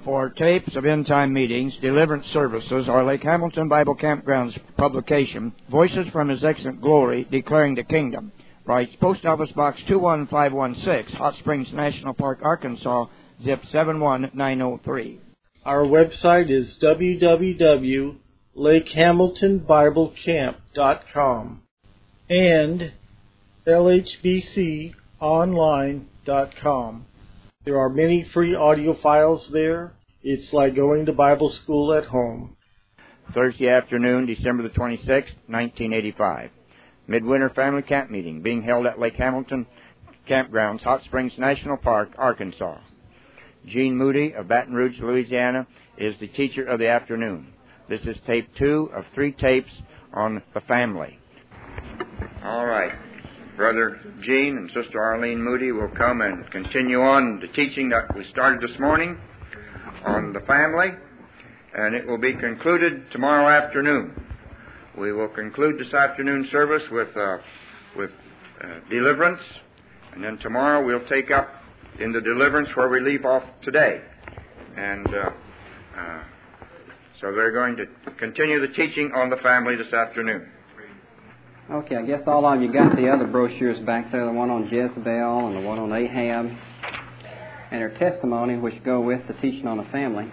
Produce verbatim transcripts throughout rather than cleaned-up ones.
For tapes of end-time meetings, deliverance services, or Lake Hamilton Bible Campground's publication, Voices from His Excellent Glory, Declaring the Kingdom, writes Post Office Box two one five one six, Hot Springs National Park, Arkansas, zip seven one nine oh three. Our website is w w w dot lake hamilton bible camp dot com and l h b c online dot com. There are many free audio files there. It's like going to Bible school at home. Thursday afternoon, December the twenty-sixth, nineteen eighty-five. Midwinter Family Camp Meeting being held at Lake Hamilton Campgrounds, Hot Springs National Park, Arkansas. Gene Moody of Baton Rouge, Louisiana, is the teacher of the afternoon. This is tape two of three tapes on the family. All right. Brother Gene and Sister Arlene Moody will come and continue on the teaching that we started this morning on the family, and it will be concluded tomorrow afternoon. We will conclude this afternoon service with uh, with uh, deliverance, and then tomorrow we'll take up in the deliverance where we leave off today. And uh, uh, so they're going to continue the teaching on the family this afternoon. Okay, I guess all of you got the other brochures back there, the one on Jezebel and the one on Ahab, and her testimony, which go with the teaching on the family.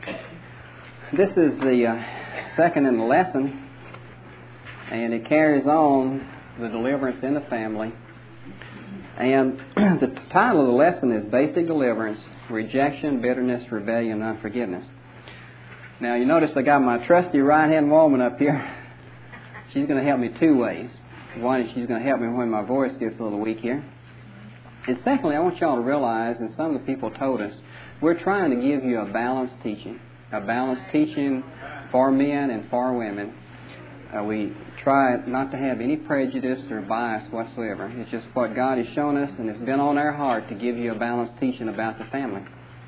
This is the uh, second in the lesson, and it carries on the deliverance in the family. And the title of the lesson is Basic Deliverance, Rejection, Bitterness, Rebellion, and Unforgiveness. Now, you notice I got my trusty right-hand woman up here. She's going to help me two ways. One is she's going to help me when my voice gets a little weak here. And secondly, I want y'all to realize, and some of the people told us, we're trying to give you a balanced teaching. A balanced teaching for men and for women. Uh, we try not to have any prejudice or bias whatsoever. It's just what God has shown us, and it's been on our heart to give you a balanced teaching about the family.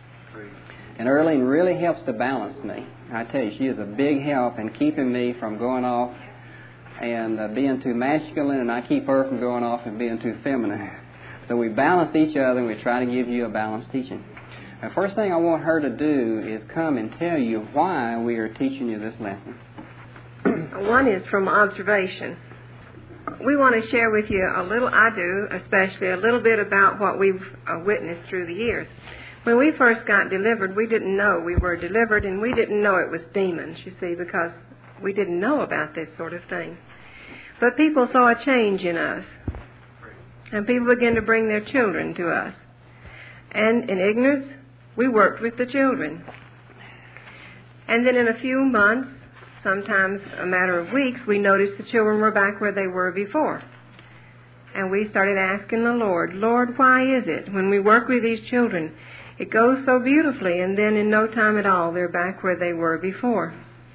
And Earlene really helps to balance me. I tell you, she is a big help in keeping me from going off and uh, being too masculine, and I keep her from going off and being too feminine. So we balance each other, and we try to give you a balanced teaching. The first thing I want her to do is come and tell you why we are teaching you this lesson. One is from observation. We want to share with you a little, I do, especially a little bit about what we've uh, witnessed through the years. When we first got delivered, we didn't know we were delivered, and we didn't know it was demons, you see, because we didn't know about this sort of thing. But people saw a change in us, and people began to bring their children to us. And in ignorance, we worked with the children. And then in a few months, sometimes a matter of weeks, we noticed the children were back where they were before. And we started asking the Lord, Lord, why is it when we work with these children, it goes so beautifully, and then in no time at all, they're back where they were before?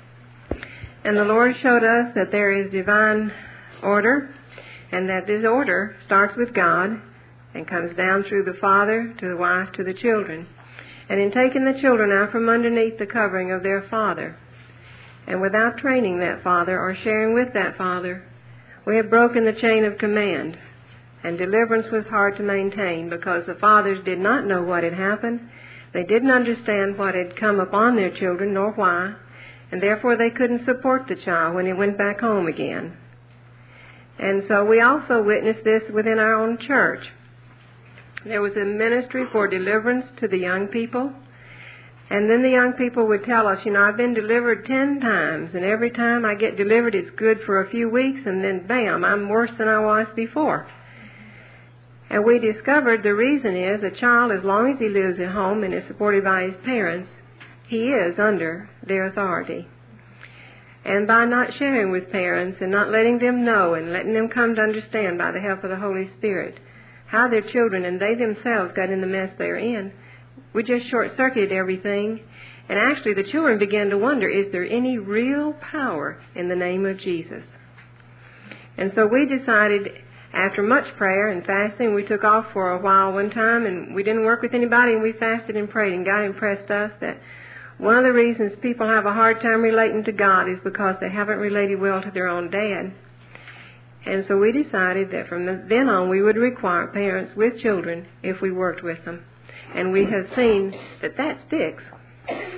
And the Lord showed us that there is divine order, and that this order starts with God and comes down through the father to the wife to the children. And in taking the children out from underneath the covering of their father, and without training that father or sharing with that father, we have broken the chain of command. And deliverance was hard to maintain because the fathers did not know what had happened. They didn't understand what had come upon their children nor why, and therefore they couldn't support the child when he went back home again. And so we also witnessed this within our own church. There was a ministry for deliverance to the young people. And then the young people would tell us, you know, I've been delivered ten times, and every time I get delivered it's good for a few weeks, and then bam, I'm worse than I was before. And we discovered the reason is a child, as long as he lives at home and is supported by his parents, he is under their authority. And by not sharing with parents and not letting them know and letting them come to understand by the help of the Holy Spirit how their children and they themselves got in the mess they're in, we just short-circuited everything. And actually the children began to wonder, is there any real power in the name of Jesus? And so we decided, after much prayer and fasting, we took off for a while one time, and we didn't work with anybody, and we fasted and prayed, and God impressed us that one of the reasons people have a hard time relating to God is because they haven't related well to their own dad. And so we decided that from then on we would require parents with children if we worked with them. And we have seen that that sticks.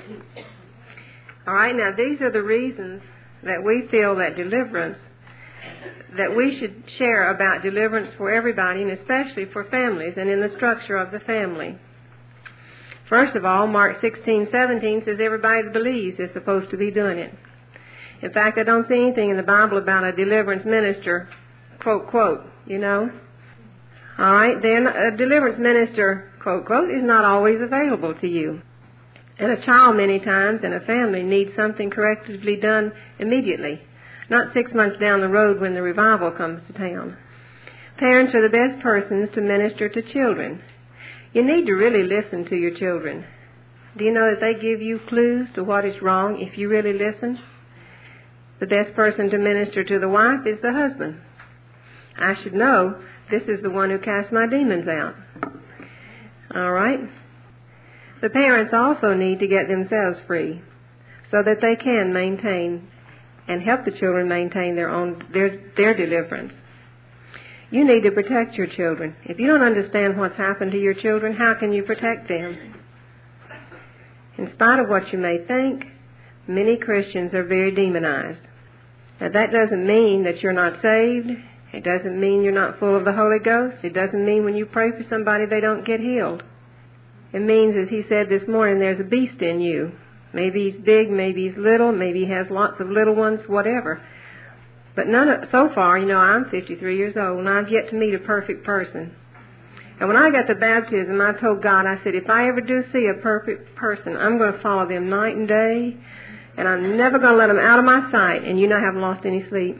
All right, now these are the reasons that we feel that deliverance, that we should share about deliverance for everybody, and especially for families and in the structure of the family. First of all, Mark sixteen seventeen says everybody that believes is supposed to be doing it. In fact, I don't see anything in the Bible about a deliverance minister, quote, quote, you know. All right, then a deliverance minister, quote, quote, is not always available to you. And a child many times and a family needs something correctively done immediately, not six months down the road when the revival comes to town. Parents are the best persons to minister to children. You need to really listen to your children. Do you know that they give you clues to what is wrong if you really listen? The best person to minister to the wife is the husband. I should know this is the one who casts my demons out. All right? The parents also need to get themselves free so that they can maintain and help the children maintain their own their their deliverance. You need to protect your children. If you don't understand what's happened to your children, how can you protect them? In spite of what you may think, many Christians are very demonized. Now, that doesn't mean that you're not saved. It doesn't mean you're not full of the Holy Ghost. It doesn't mean when you pray for somebody they don't get healed. It means, as he said this morning, there's a beast in you. Maybe he's big, maybe he's little, maybe he has lots of little ones, whatever. But none of, so far, you know, I'm fifty-three years old, and I've yet to meet a perfect person. And when I got the baptism, I told God, I said, if I ever do see a perfect person, I'm going to follow them night and day, and I'm never going to let them out of my sight, and you know I haven't lost any sleep.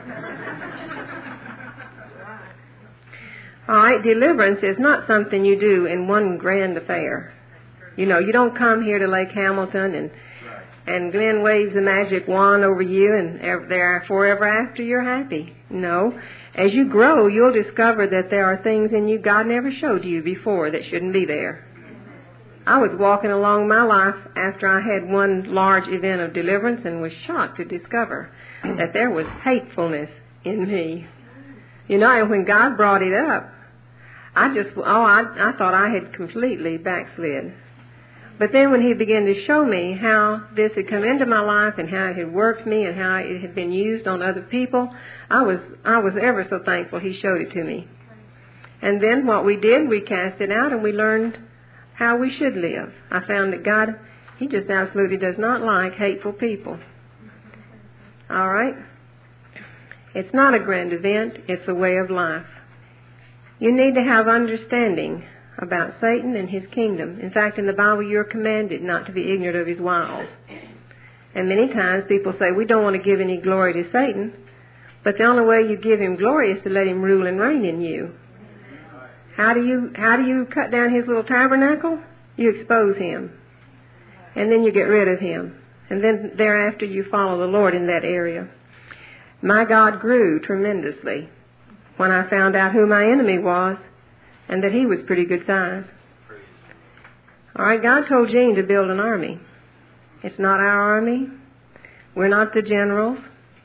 All right, deliverance is not something you do in one grand affair. You know, you don't come here to Lake Hamilton and and Glenn waves a magic wand over you and there forever after you're happy. No. As you grow, you'll discover that there are things in you God never showed you before that shouldn't be there. I was walking along my life after I had one large event of deliverance and was shocked to discover that there was hatefulness in me. You know, and when God brought it up, I just, oh, I, I thought I had completely backslid. But then when he began to show me how this had come into my life and how it had worked me and how it had been used on other people, I was I was ever so thankful he showed it to me. And then what we did, we cast it out and we learned how we should live. I found that God, he just absolutely does not like hateful people. All right? It's not a grand event, it's a way of life. You need to have understanding about Satan and his kingdom. In fact, in the Bible, you're commanded not to be ignorant of his wiles. And many times people say, we don't want to give any glory to Satan, but the only way you give him glory is to let him rule and reign in you. How do you, how do you cut down his little tabernacle? You expose him. And then you get rid of him. And then thereafter you follow the Lord in that area. My God grew tremendously when I found out who my enemy was, and that he was pretty good size. All right, God told Gene to build an army. It's not our army. We're not the generals.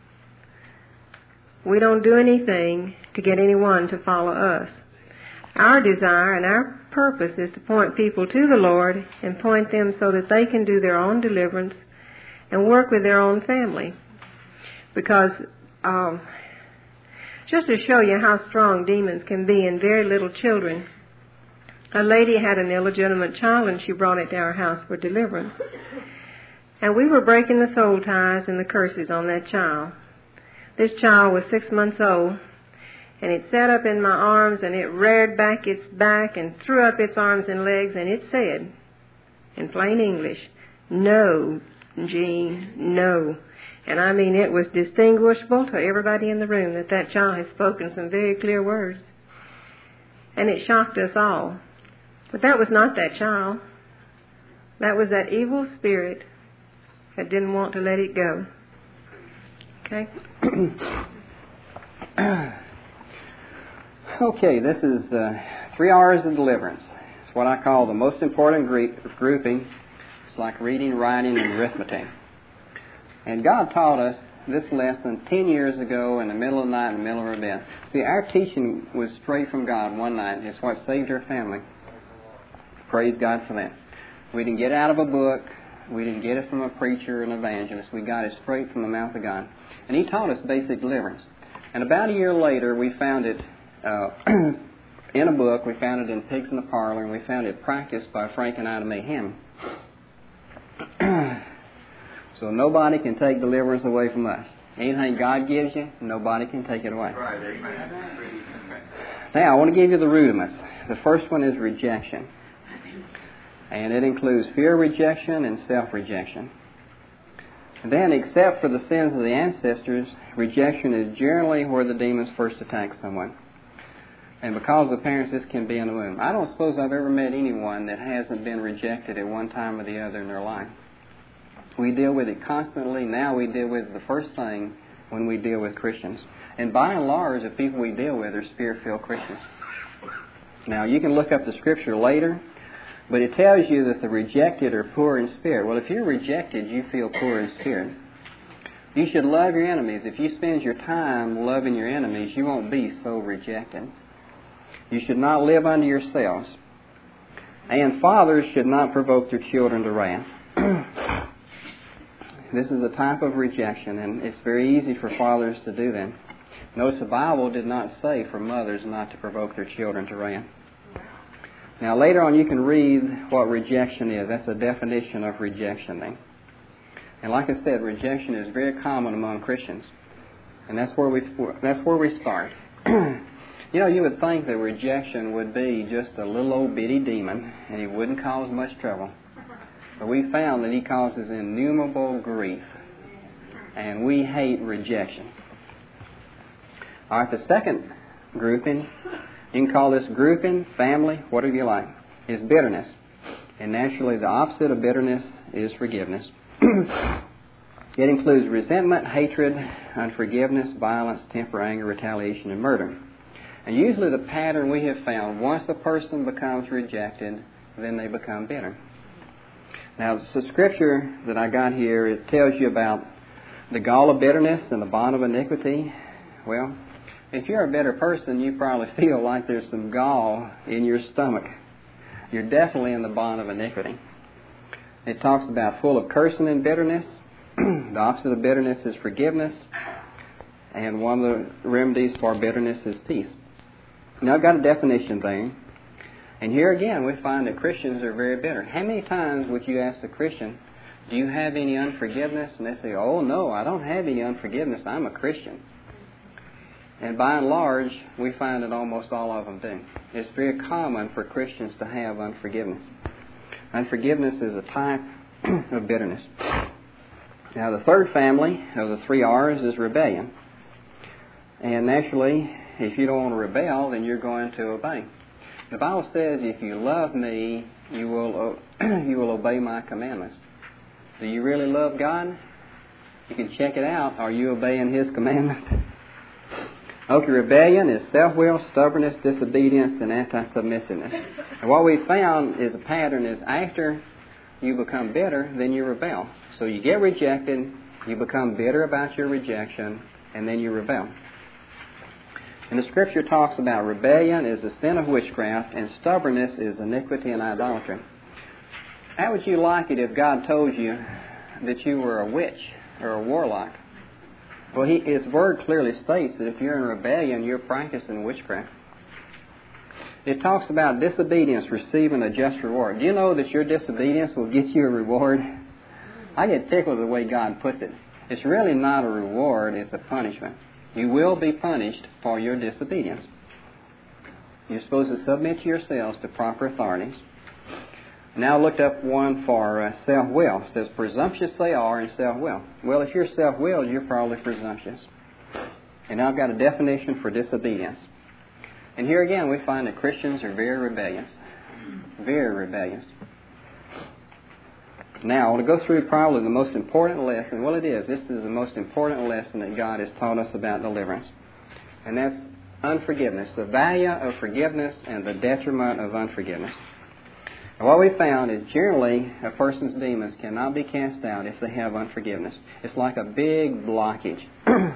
We don't do anything to get anyone to follow us. Our desire and our purpose is to point people to the Lord and point them so that they can do their own deliverance and work with their own family. Because um, just to show you how strong demons can be in very little children, a lady had an illegitimate child and she brought it to our house for deliverance. And we were breaking the soul ties and the curses on that child. This child was six months old, and it sat up in my arms and it reared back its back and threw up its arms and legs, and it said, in plain English, "No, Gene, no." And I mean, it was distinguishable to everybody in the room that that child had spoken some very clear words. And it shocked us all. But that was not that child. That was that evil spirit that didn't want to let it go. Okay? Okay, this is uh, three hours of deliverance. It's what I call the most important group, grouping. It's like reading, writing, and arithmetic. And God taught us this lesson ten years ago in the middle of the night, in the middle of our bed. See, our teaching was straight from God one night. It's what saved our family. Praise God for that. We didn't get out of a book. We didn't get it from a preacher or an evangelist. We got it straight from the mouth of God. And He taught us basic deliverance. And about a year later, we found it uh, in a book. We found it in Pigs in the Parlor, and we found it practiced by Frank and Ida Mae Hammond. So nobody can take deliverance away from us. Anything God gives you, nobody can take it away. Right, amen. Now, I want to give you the rudiments. The first one is rejection. And it includes fear of rejection and self-rejection. Then, except for the sins of the ancestors, rejection is generally where the demons first attack someone. And because of parents, this can be in the womb. I don't suppose I've ever met anyone that hasn't been rejected at one time or the other in their life. We deal with it constantly. Now we deal with it the first thing when we deal with Christians. And by and large, the people we deal with are Spirit-filled Christians. Now, you can look up the Scripture later, but it tells you that the rejected are poor in spirit. Well, if you're rejected, you feel poor in spirit. You should love your enemies. If you spend your time loving your enemies, you won't be so rejected. You should not live unto yourselves. And fathers should not provoke their children to wrath. This is a type of rejection, and it's very easy for fathers to do that. Notice the Bible did not say for mothers not to provoke their children to wrath. Now, later on you can read what rejection is. That's a definition of rejection then. And like I said, rejection is very common among Christians. And that's where we that's where we start. You know, you would think that rejection would be just a little old bitty demon, and he wouldn't cause much trouble. But we found that he causes innumerable grief. And we hate rejection. All right, the second grouping, you can call this grouping, family, whatever you like, is bitterness. And naturally, the opposite of bitterness is forgiveness. It includes resentment, hatred, unforgiveness, violence, temper, anger, retaliation, and murder. And usually the pattern we have found, once the person becomes rejected, then they become bitter. Now, the scripture that I got here, it tells you about the gall of bitterness and the bond of iniquity. Well, if you're a bitter person, you probably feel like there's some gall in your stomach. You're definitely in the bond of iniquity. It talks about full of cursing and bitterness. The opposite of bitterness is forgiveness. And one of the remedies for bitterness is peace. Now, I've got a definition there. And here again, we find that Christians are very bitter. How many times would you ask a Christian, do you have any unforgiveness? And they say, oh, no, I don't have any unforgiveness. I'm a Christian. And by and large, we find that almost all of them do. It's very common for Christians to have unforgiveness. Unforgiveness is a type of bitterness. Now, the third family of the three R's is rebellion. And naturally, if you don't want to rebel, then you're going to obey. The Bible says, if you love me, you will you will obey my commandments. Do you really love God? You can check it out. Are you obeying His commandments? Okay, rebellion is self-will, stubbornness, disobedience, and anti-submissiveness. And what we found is a pattern is after you become bitter, then you rebel. So you get rejected, you become bitter about your rejection, and then you rebel. And the Scripture talks about rebellion is the sin of witchcraft, and stubbornness is iniquity and idolatry. How would you like it if God told you that you were a witch or a warlock? Well, he, His Word clearly states that if you're in rebellion, you're practicing witchcraft. It talks about disobedience receiving a just reward. Do you know that your disobedience will get you a reward? I get tickled the way God puts it. It's really not a reward, it's a punishment. You will be punished for your disobedience. You're supposed to submit yourselves to proper authorities. Now I looked up one for uh, self-will. It says, presumptuous they are in self-will. Well, if you're self-willed, you're probably presumptuous. And now I've got a definition for disobedience. And here again, we find that Christians are very rebellious. Very rebellious. Now, I want to go through probably the most important lesson. Well, it is. This is the most important lesson that God has taught us about deliverance. And that's unforgiveness. The value of forgiveness and the detriment of unforgiveness. And what we found is generally a person's demons cannot be cast out if they have unforgiveness. It's like a big blockage.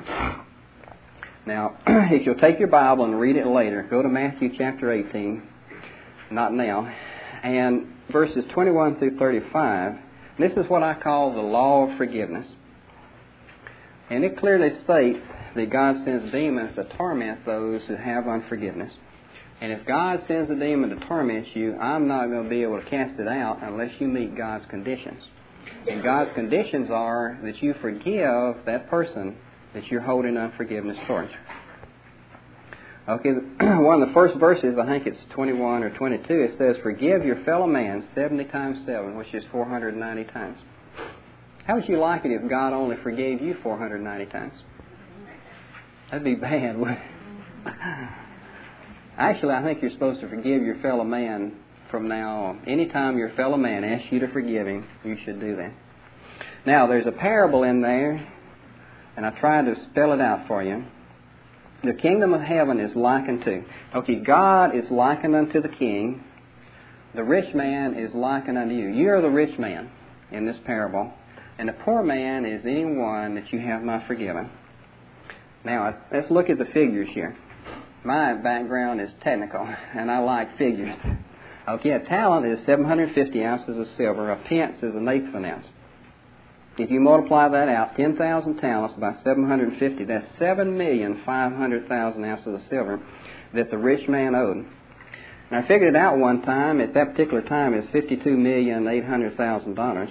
Now, if you'll take your Bible and read it later, go to Matthew chapter eighteen, not now, and verses twenty-one through thirty-five This is what I call the law of forgiveness. And it clearly states that God sends demons to torment those who have unforgiveness. And if God sends a demon to torment you, I'm not going to be able to cast it out unless you meet God's conditions. And God's conditions are that you forgive that person that you're holding unforgiveness towards. Okay, one of the first verses, I think it's twenty-one or twenty-two, it says, forgive your fellow man seventy times seven, which is four hundred ninety times. How would you like it if God only forgave you four hundred ninety times? That'd be bad, wouldn't it? Actually, I think you're supposed to forgive your fellow man from now on. Anytime your fellow man asks you to forgive him, you should do that. Now, there's a parable in there, and I tried to spell it out for you. The kingdom of heaven is likened to. Okay, God is likened unto the king. The rich man is likened unto you. You are the rich man in this parable, and the poor man is anyone that you have not forgiven. Now, let's look at the figures here. My background is technical, and I like figures. Okay, a talent is seven hundred fifty ounces of silver. A pence is an eighth of an ounce. If you multiply that out, ten thousand talents by seven hundred fifty, that's seven million five hundred thousand ounces of silver that the rich man owed. And I figured it out one time. At that particular time, it's fifty-two million eight hundred thousand dollars.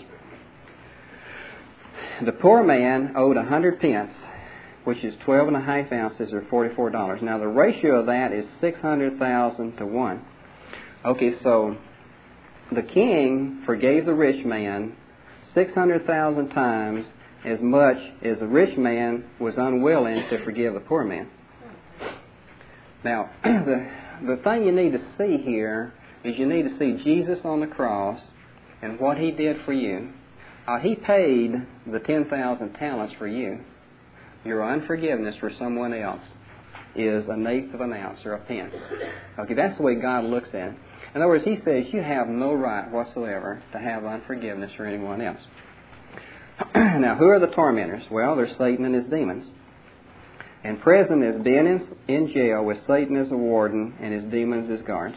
The poor man owed one hundred pence, which is twelve and a half ounces or forty-four dollars. Now, the ratio of that is six hundred thousand to one. Okay, so the king forgave the rich man six hundred thousand times as much as the rich man was unwilling to forgive the poor man. Now, the, the thing you need to see here is you need to see Jesus on the cross and what he did for you. Uh, he paid the ten thousand talents for you. Your unforgiveness for someone else is an eighth of an ounce or a pence. Okay, that's the way God looks at it. In other words, he says you have no right whatsoever to have unforgiveness for anyone else. Now, who are the tormentors? Well, they're Satan and his demons. And prison is being in, in jail with Satan as a warden and his demons as guards.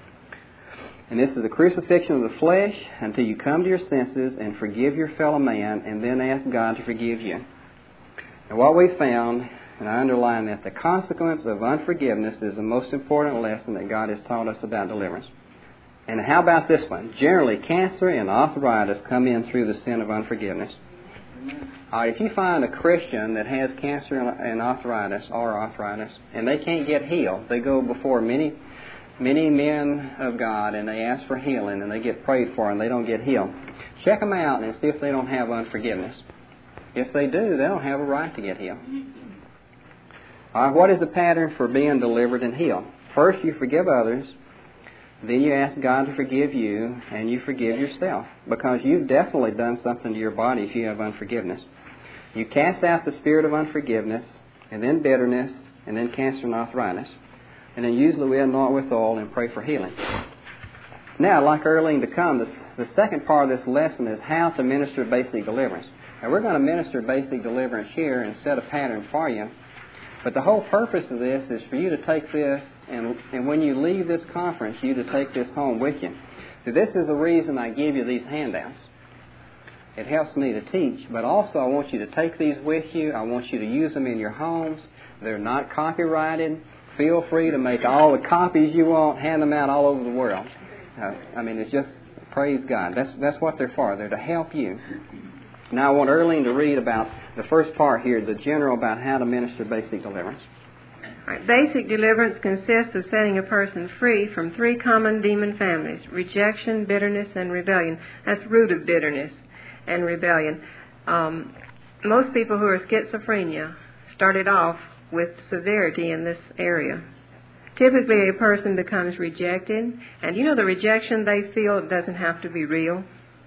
And this is the crucifixion of the flesh until you come to your senses and forgive your fellow man and then ask God to forgive you. And what we found, and I underline that, the consequence of unforgiveness is the most important lesson that God has taught us about deliverance. And how about this one? Generally, cancer and arthritis come in through the sin of unforgiveness. Uh, if you find a Christian that has cancer and arthritis or arthritis, and they can't get healed, they go before many, many men of God and they ask for healing and they get prayed for and they don't get healed. Check them out and see if they don't have unforgiveness. If they do, they don't have a right to get healed. All right, what is the pattern for being delivered and healed? First, you forgive others. Then you ask God to forgive you, and you forgive yourself, because you've definitely done something to your body if you have unforgiveness. You cast out the spirit of unforgiveness, and then bitterness, and then cancer and arthritis. And then usually we anoint with oil and pray for healing. Now, I'd like Earlene to come. The, the second part of this lesson is how to minister basic deliverance. Now, we're going to minister basic deliverance here and set a pattern for you. But the whole purpose of this is for you to take this, and, and when you leave this conference, you to take this home with you. So this is the reason I give you these handouts. It helps me to teach, but also I want you to take these with you. I want you to use them in your homes. They're not copyrighted. Feel free to make all the copies you want, hand them out all over the world. Uh, I mean, it's just, praise God. That's, that's what they're for. They're to help you. Now I want Earlene to read about the first part here, the general about how to minister basic deliverance. All right. Basic deliverance consists of setting a person free from three common demon families: rejection, bitterness, and rebellion. That's the root of bitterness and rebellion. Um, most people who are schizophrenia started off with severity in this area. Typically, a person becomes rejected, and you know the rejection they feel doesn't have to be real.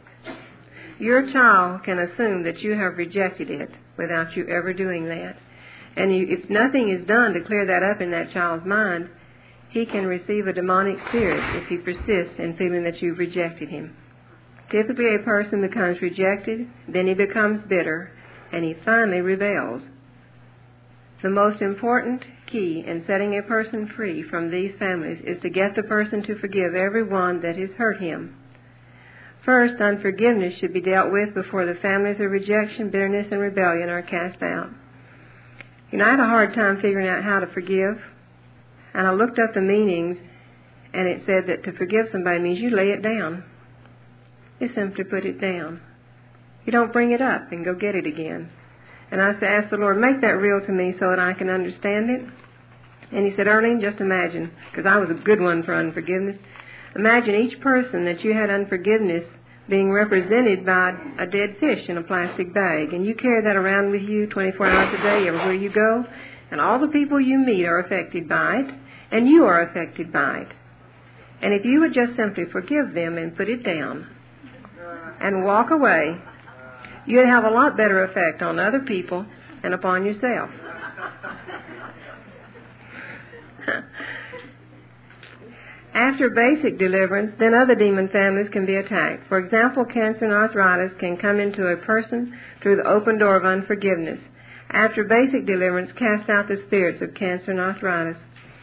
Your child can assume that you have rejected it without you ever doing that. And you, if nothing is done to clear that up in that child's mind, he can receive a demonic spirit if he persists in feeling that you've rejected him. Typically, a person becomes rejected, then he becomes bitter, and he finally rebels. The most important key in setting a person free from these families is to get the person to forgive everyone that has hurt him. First, unforgiveness should be dealt with before the families of rejection, bitterness, and rebellion are cast out. You know, I had a hard time figuring out how to forgive, and I looked up the meanings, and it said that to forgive somebody means you lay it down. You simply put it down. You don't bring it up and go get it again. And I asked the Lord, make that real to me so that I can understand it. And he said, Earlene, just imagine, because I was a good one for unforgiveness, imagine each person that you had unforgiveness being represented by a dead fish in a plastic bag. And you carry that around with you twenty-four hours a day everywhere you go. And all the people you meet are affected by it. And you are affected by it. And if you would just simply forgive them and put it down and walk away, you'd have a lot better effect on other people and upon yourself. After basic deliverance, then other demon families can be attacked. For example, cancer and arthritis can come into a person through the open door of unforgiveness. After basic deliverance, cast out the spirits of cancer and arthritis.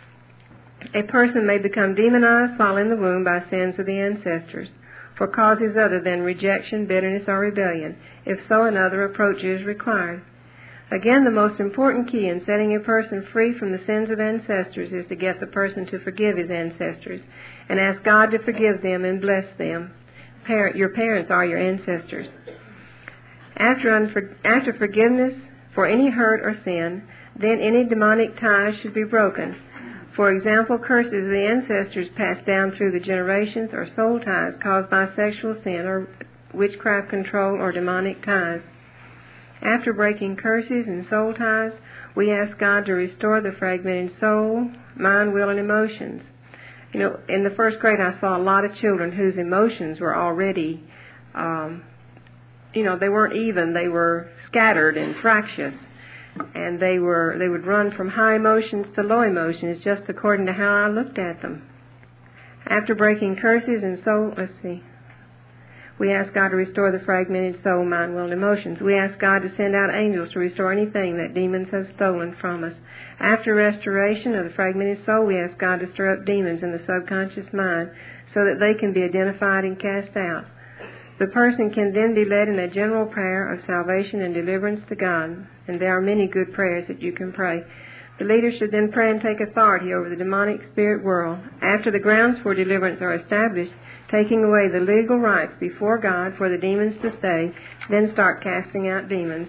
A person may become demonized while in the womb by sins of the ancestors, for causes other than rejection, bitterness, or rebellion. If so, another approach is required. Again, the most important key in setting a person free from the sins of ancestors is to get the person to forgive his ancestors and ask God to forgive them and bless them. Parent, your parents are your ancestors. After, unfor- after forgiveness for any hurt or sin, then any demonic ties should be broken. For example, curses of the ancestors passed down through the generations, or soul ties caused by sexual sin or witchcraft control or demonic ties. After breaking curses and soul ties, we ask God to restore the fragmented soul, mind, will, and emotions. You know, in the first grade I saw a lot of children whose emotions were already, um, you know, they weren't even. They were scattered and fractious. And they were they would run from high emotions to low emotions just according to how I looked at them. After breaking curses and soul, let's see, we ask God to restore the fragmented soul, mind, will, and emotions. We ask God to send out angels to restore anything that demons have stolen from us. After restoration of the fragmented soul, we ask God to stir up demons in the subconscious mind so that they can be identified and cast out. The person can then be led in a general prayer of salvation and deliverance to God, and there are many good prayers that you can pray. The leader should then pray and take authority over the demonic spirit world. After the grounds for deliverance are established, taking away the legal rights before God for the demons to stay, then start casting out demons.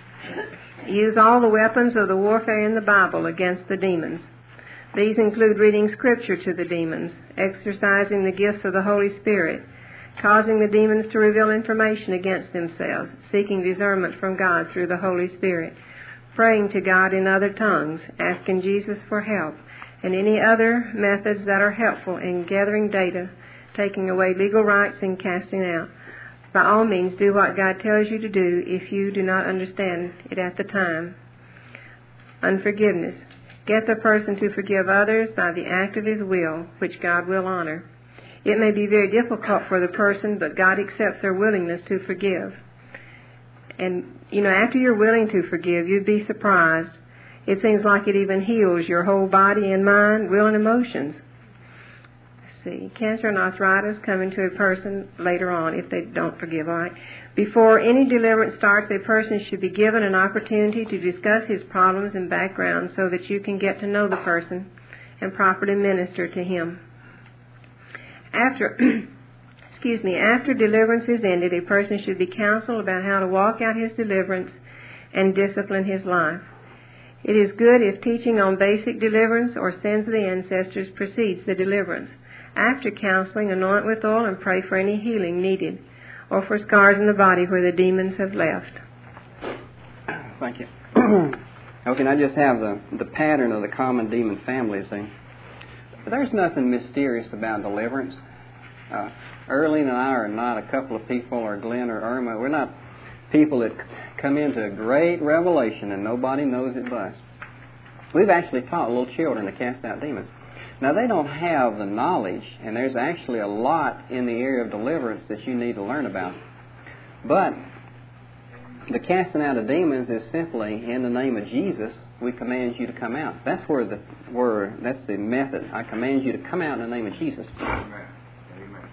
Use all the weapons of the warfare in the Bible against the demons. These include reading Scripture to the demons, exercising the gifts of the Holy Spirit, causing the demons to reveal information against themselves, seeking discernment from God through the Holy Spirit, praying to God in other tongues, asking Jesus for help, and any other methods that are helpful in gathering data, taking away legal rights, and casting out. By all means, do what God tells you to do if you do not understand it at the time. Unforgiveness. Get the person to forgive others by the act of his will, which God will honor. It may be very difficult for the person, but God accepts their willingness to forgive. And, you know, after you're willing to forgive, you'd be surprised. It seems like it even heals your whole body and mind, will, and emotions. Let's see. Cancer and arthritis come into a person later on if they don't forgive, all right? Before any deliverance starts, a person should be given an opportunity to discuss his problems and background so that you can get to know the person and properly minister to him. After, excuse me, after deliverance is ended, a person should be counseled about how to walk out his deliverance and discipline his life. It is good if teaching on basic deliverance or sins of the ancestors precedes the deliverance. After counseling, anoint with oil and pray for any healing needed, or for scars in the body where the demons have left. Thank you. Okay, now I just have the, the pattern of the common demon families. Eh? There's nothing mysterious about deliverance. Uh, Earlene and I are not a couple of people, or Glenn or Irma. We're not people that come into a great revelation and nobody knows it but us. We've actually taught little children to cast out demons. Now, they don't have the knowledge, and there's actually a lot in the area of deliverance that you need to learn about. But the casting out of demons is simply, in the name of Jesus, we command you to come out. That's where the where that's the method. I command you to come out in the name of Jesus. Amen. Amen.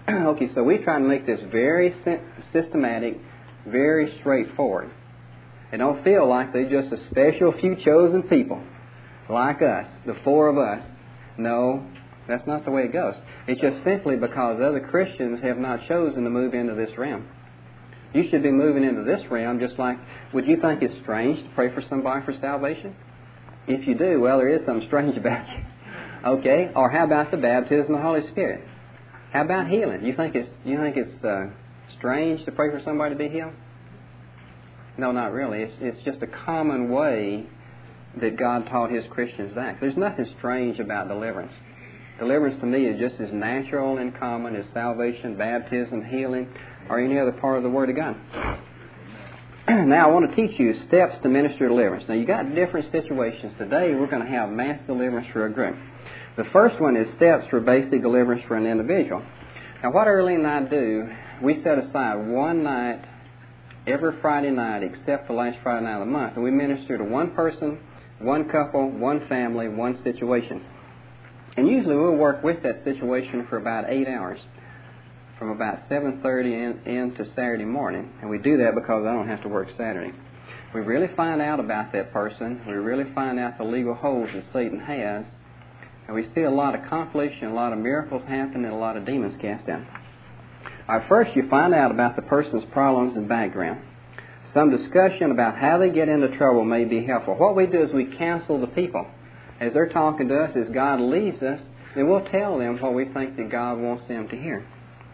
Okay, so we try to make this very systematic, very straightforward. It don't feel like they're just a special few chosen people like us, the four of us. No, that's not the way it goes. It's just simply because other Christians have not chosen to move into this realm. You should be moving into this realm just like, would you think it's strange to pray for somebody for salvation? If you do, well, there is something strange about you. Okay, or how about the baptism of the Holy Spirit? How about healing? You think it's you think it's uh, strange to pray for somebody to be healed? No, not really. It's it's just a common way that God taught His Christians to act. There's nothing strange about deliverance. Deliverance to me is just as natural and common as salvation, baptism, healing, or any other part of the Word of God. Now I want to teach you steps to minister deliverance. Now you got different situations. Today we're going to have mass deliverance for a group. The first one is steps for basic deliverance for an individual. Now what Earlene and I do, we set aside one night every Friday night except the last Friday night of the month, and we minister to one person, one couple, one family, one situation. And usually we'll work with that situation for about eight hours, from about seven thirty in, in to Saturday morning. And we do that because I don't have to work Saturday. We really find out about that person. We really find out the legal holds that Satan has. And we see a lot accomplished and a lot of miracles happen and a lot of demons cast out. All right, first you find out about the person's problems and background. Some discussion about how they get into trouble may be helpful. What we do is we counsel the people. As they're talking to us, as God leads us, then we'll tell them what we think that God wants them to hear.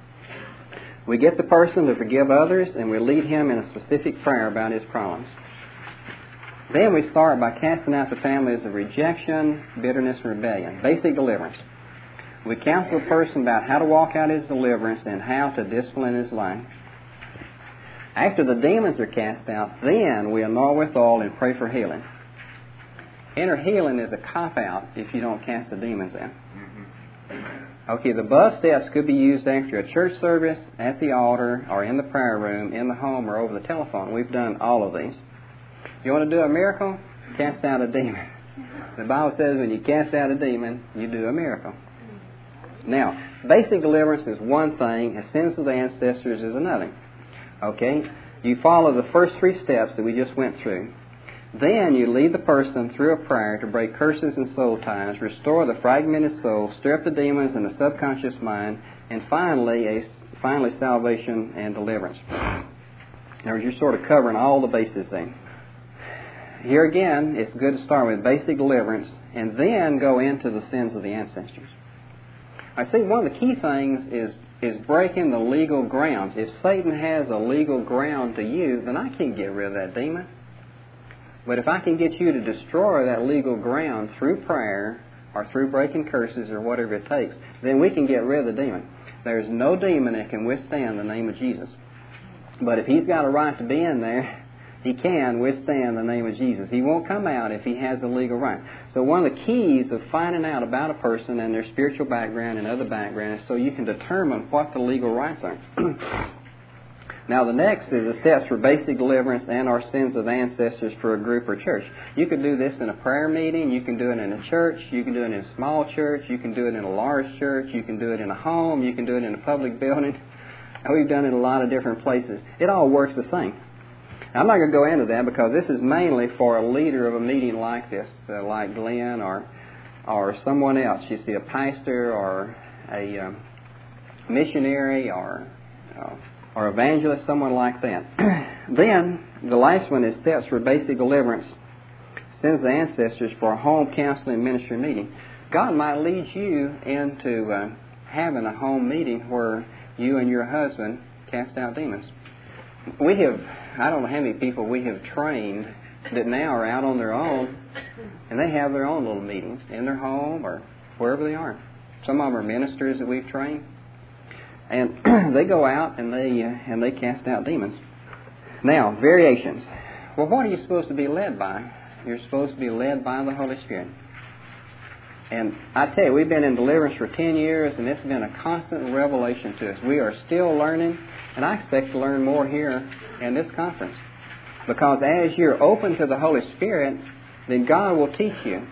We get the person to forgive others, and we lead him in a specific prayer about his problems. Then we start by casting out the families of rejection, bitterness, and rebellion. Basic deliverance. We counsel the person about how to walk out his deliverance and how to discipline his life. After the demons are cast out, then we anoint with oil and pray for healing. Inner healing is a cop-out if you don't cast the demons out. Okay, the above steps could be used after a church service, at the altar, or in the prayer room, in the home, or over the telephone. We've done all of these. You want to do a miracle? Cast out a demon. The Bible says when you cast out a demon, you do a miracle. Now, basic deliverance is one thing, and sins of the ancestors is another. Okay? You follow the first three steps that we just went through. Then you lead the person through a prayer to break curses and soul ties, restore the fragmented soul, stir up the demons in the subconscious mind, and finally, a, finally salvation and deliverance. Now, you're sort of covering all the bases there. Here again, it's good to start with basic deliverance and then go into the sins of the ancestors. I see one of the key things is, is breaking the legal grounds. If Satan has a legal ground to you, then I can't get rid of that demon. But if I can get you to destroy that legal ground through prayer or through breaking curses or whatever it takes, then we can get rid of the demon. There's no demon that can withstand the name of Jesus. But if he's got a right to be in there, he can withstand the name of Jesus. He won't come out if he has a legal right. So one of the keys of finding out about a person and their spiritual background and other background is so you can determine what the legal rights are. Now the next is the steps for basic deliverance and our sins of ancestors for a group or church. You can do this in a prayer meeting. You can do it in a church. You can do it in a small church. You can do it in a large church. You can do it in a home. You can do it in a public building. We've done it in a lot of different places. It all works the same. Now, I'm not going to go into that because this is mainly for a leader of a meeting like this, uh, like Glenn or or someone else. You see, a pastor or a um, missionary or uh, or evangelist, someone like that. Then, the last one is steps for basic deliverance, sins of the ancestors for a home counseling ministry meeting. God might lead you into uh, having a home meeting where you and your husband cast out demons. We have, I don't know how many people we have trained that now are out on their own, and they have their own little meetings in their home or wherever they are. Some of them are ministers that we've trained. And they go out and they uh, and they cast out demons. Now, variations. Well, what are you supposed to be led by? You're supposed to be led by the Holy Spirit. And I tell you, we've been in deliverance for ten years, and it's been a constant revelation to us. We are still learning, and I expect to learn more here in this conference. Because as you're open to the Holy Spirit, then God will teach you.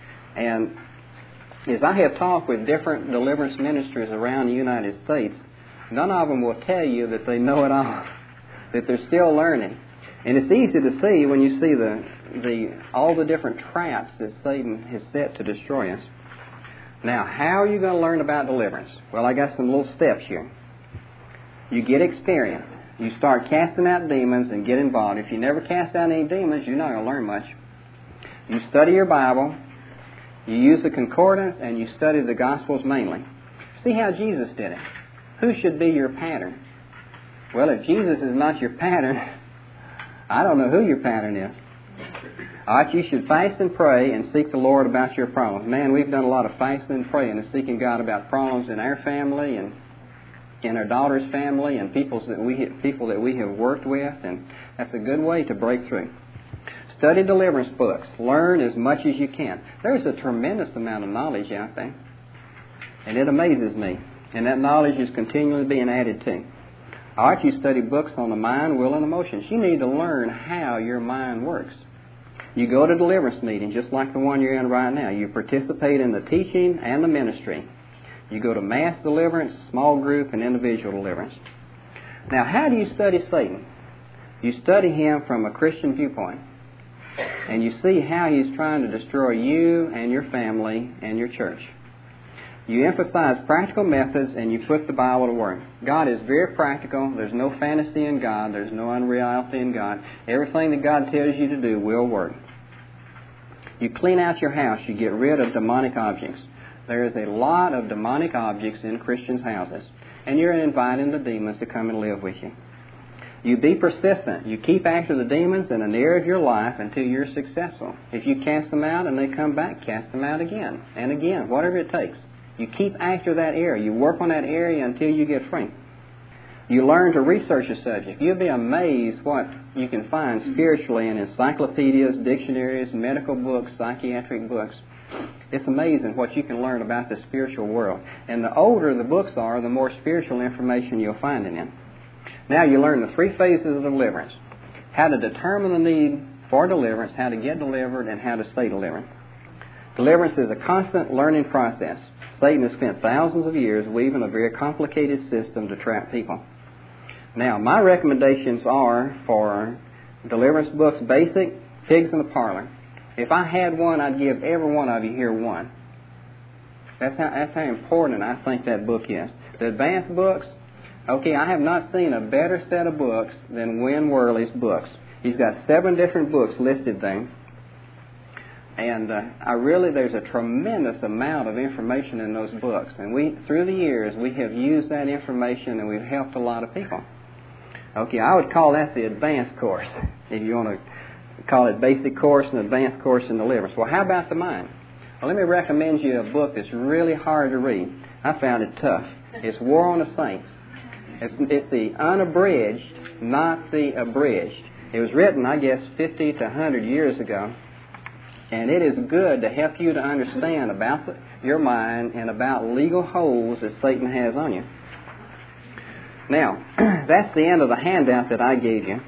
And as I have talked with different deliverance ministries around the United States, None of them will tell you that they know it all, that they're still learning. And it's easy to see when you see the, the all the different traps that Satan has set to destroy us. Now, how are you going to learn about deliverance? Well, I got some little steps here. You get experience. You start casting out demons and get involved. If you never cast out any demons, you're not going to learn much. You study your Bible. You use the concordance, and you study the Gospels mainly. See how Jesus did it. Who should be your pattern? Well, if Jesus is not your pattern, I don't know who your pattern is. All right, you should fast and pray and seek the Lord about your problems. Man, we've done a lot of fasting and praying and seeking God about problems in our family and in our daughter's family and people's that we people that we have worked with, and that's a good way to break through. Study deliverance books. Learn as much as you can. There's a tremendous amount of knowledge out there, and it amazes me. And that knowledge is continually being added to. All right, you study books on the mind, will, and emotions. You need to learn how your mind works. You go to deliverance meetings, just like the one you're in right now. You participate in the teaching and the ministry. You go to mass deliverance, small group, and individual deliverance. Now, how do you study Satan? You study him from a Christian viewpoint. And you see how he's trying to destroy you and your family and your church. You emphasize practical methods and you put the Bible to work. God is very practical. There's no fantasy in God. There's no unreality in God. Everything that God tells you to do will work. You clean out your house. You get rid of demonic objects. There is a lot of demonic objects in Christians' houses. And you're inviting the demons to come and live with you. You be persistent. You keep after the demons in an area of your life until you're successful. If you cast them out and they come back, cast them out again and again, whatever it takes. You keep after that area. You work on that area until you get free. You learn to research a subject. You'll be amazed what you can find spiritually in encyclopedias, dictionaries, medical books, psychiatric books. It's amazing what you can learn about the spiritual world. And the older the books are, the more spiritual information you'll find in them. Now you learn the three phases of deliverance. How to determine the need for deliverance, how to get delivered, and how to stay delivered. Deliverance is a constant learning process. Satan has spent thousands of years weaving a very complicated system to trap people. Now, my recommendations are for deliverance books, basic, Pigs in the Parlor. If I had one, I'd give every one of you here one. That's how, that's how important I think that book is. The advanced books, okay, I have not seen a better set of books than Win Worley's books. He's got seven different books listed there. And uh, I really, there's a tremendous amount of information in those books. And we, through the years, we have used that information and we've helped a lot of people. Okay, I would call that the advanced course, if you want to call it basic course and advanced course in deliverance. Well, how about the mind? Well, let me recommend you a book that's really hard to read. I found it tough. It's War on the Saints. It's, it's the unabridged, not the abridged. It was written, I guess, fifty to one hundred years ago. And it is good to help you to understand about the, your mind and about legal holds that Satan has on you. Now, that's the end of the handout that I gave you.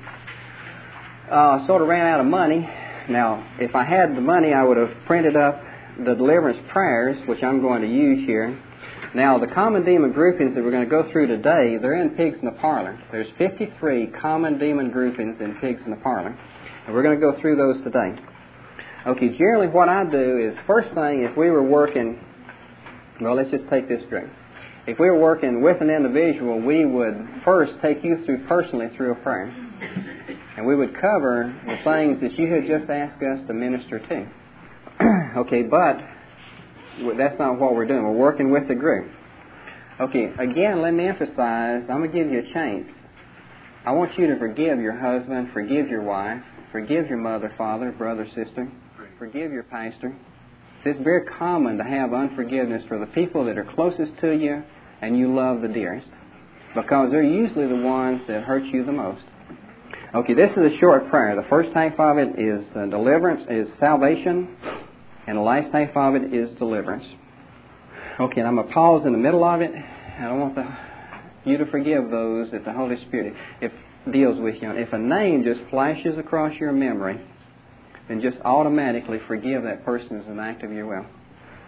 Uh, sort of ran out of money. Now, if I had the money, I would have printed up the deliverance prayers, which I'm going to use here. Now, the common demon groupings that we're going to go through today, they're in Pigs in the Parlor. There's fifty-three common demon groupings in Pigs in the Parlor. And we're going to go through those today. Okay, generally what I do is, first thing, if we were working, well, let's just take this group. If we were working with an individual, we would first take you through personally through a prayer. And we would cover the things that you had just asked us to minister to. Okay, but that's not what we're doing. We're working with the group. Okay, again, let me emphasize, I'm going to give you a chance. I want you to forgive your husband, forgive your wife, forgive your mother, father, brother, sister. Forgive your pastor. It's very common to have unforgiveness for the people that are closest to you and you love the dearest, because they're usually the ones that hurt you the most. Okay, this is a short prayer. The first half of it is uh, deliverance, is salvation, and the last half of it is deliverance. Okay, and I'm going to pause in the middle of it. I don't want the, you to forgive those that the Holy Spirit if deals with you. If a name just flashes across your memory, then just automatically forgive that person as an act of your will.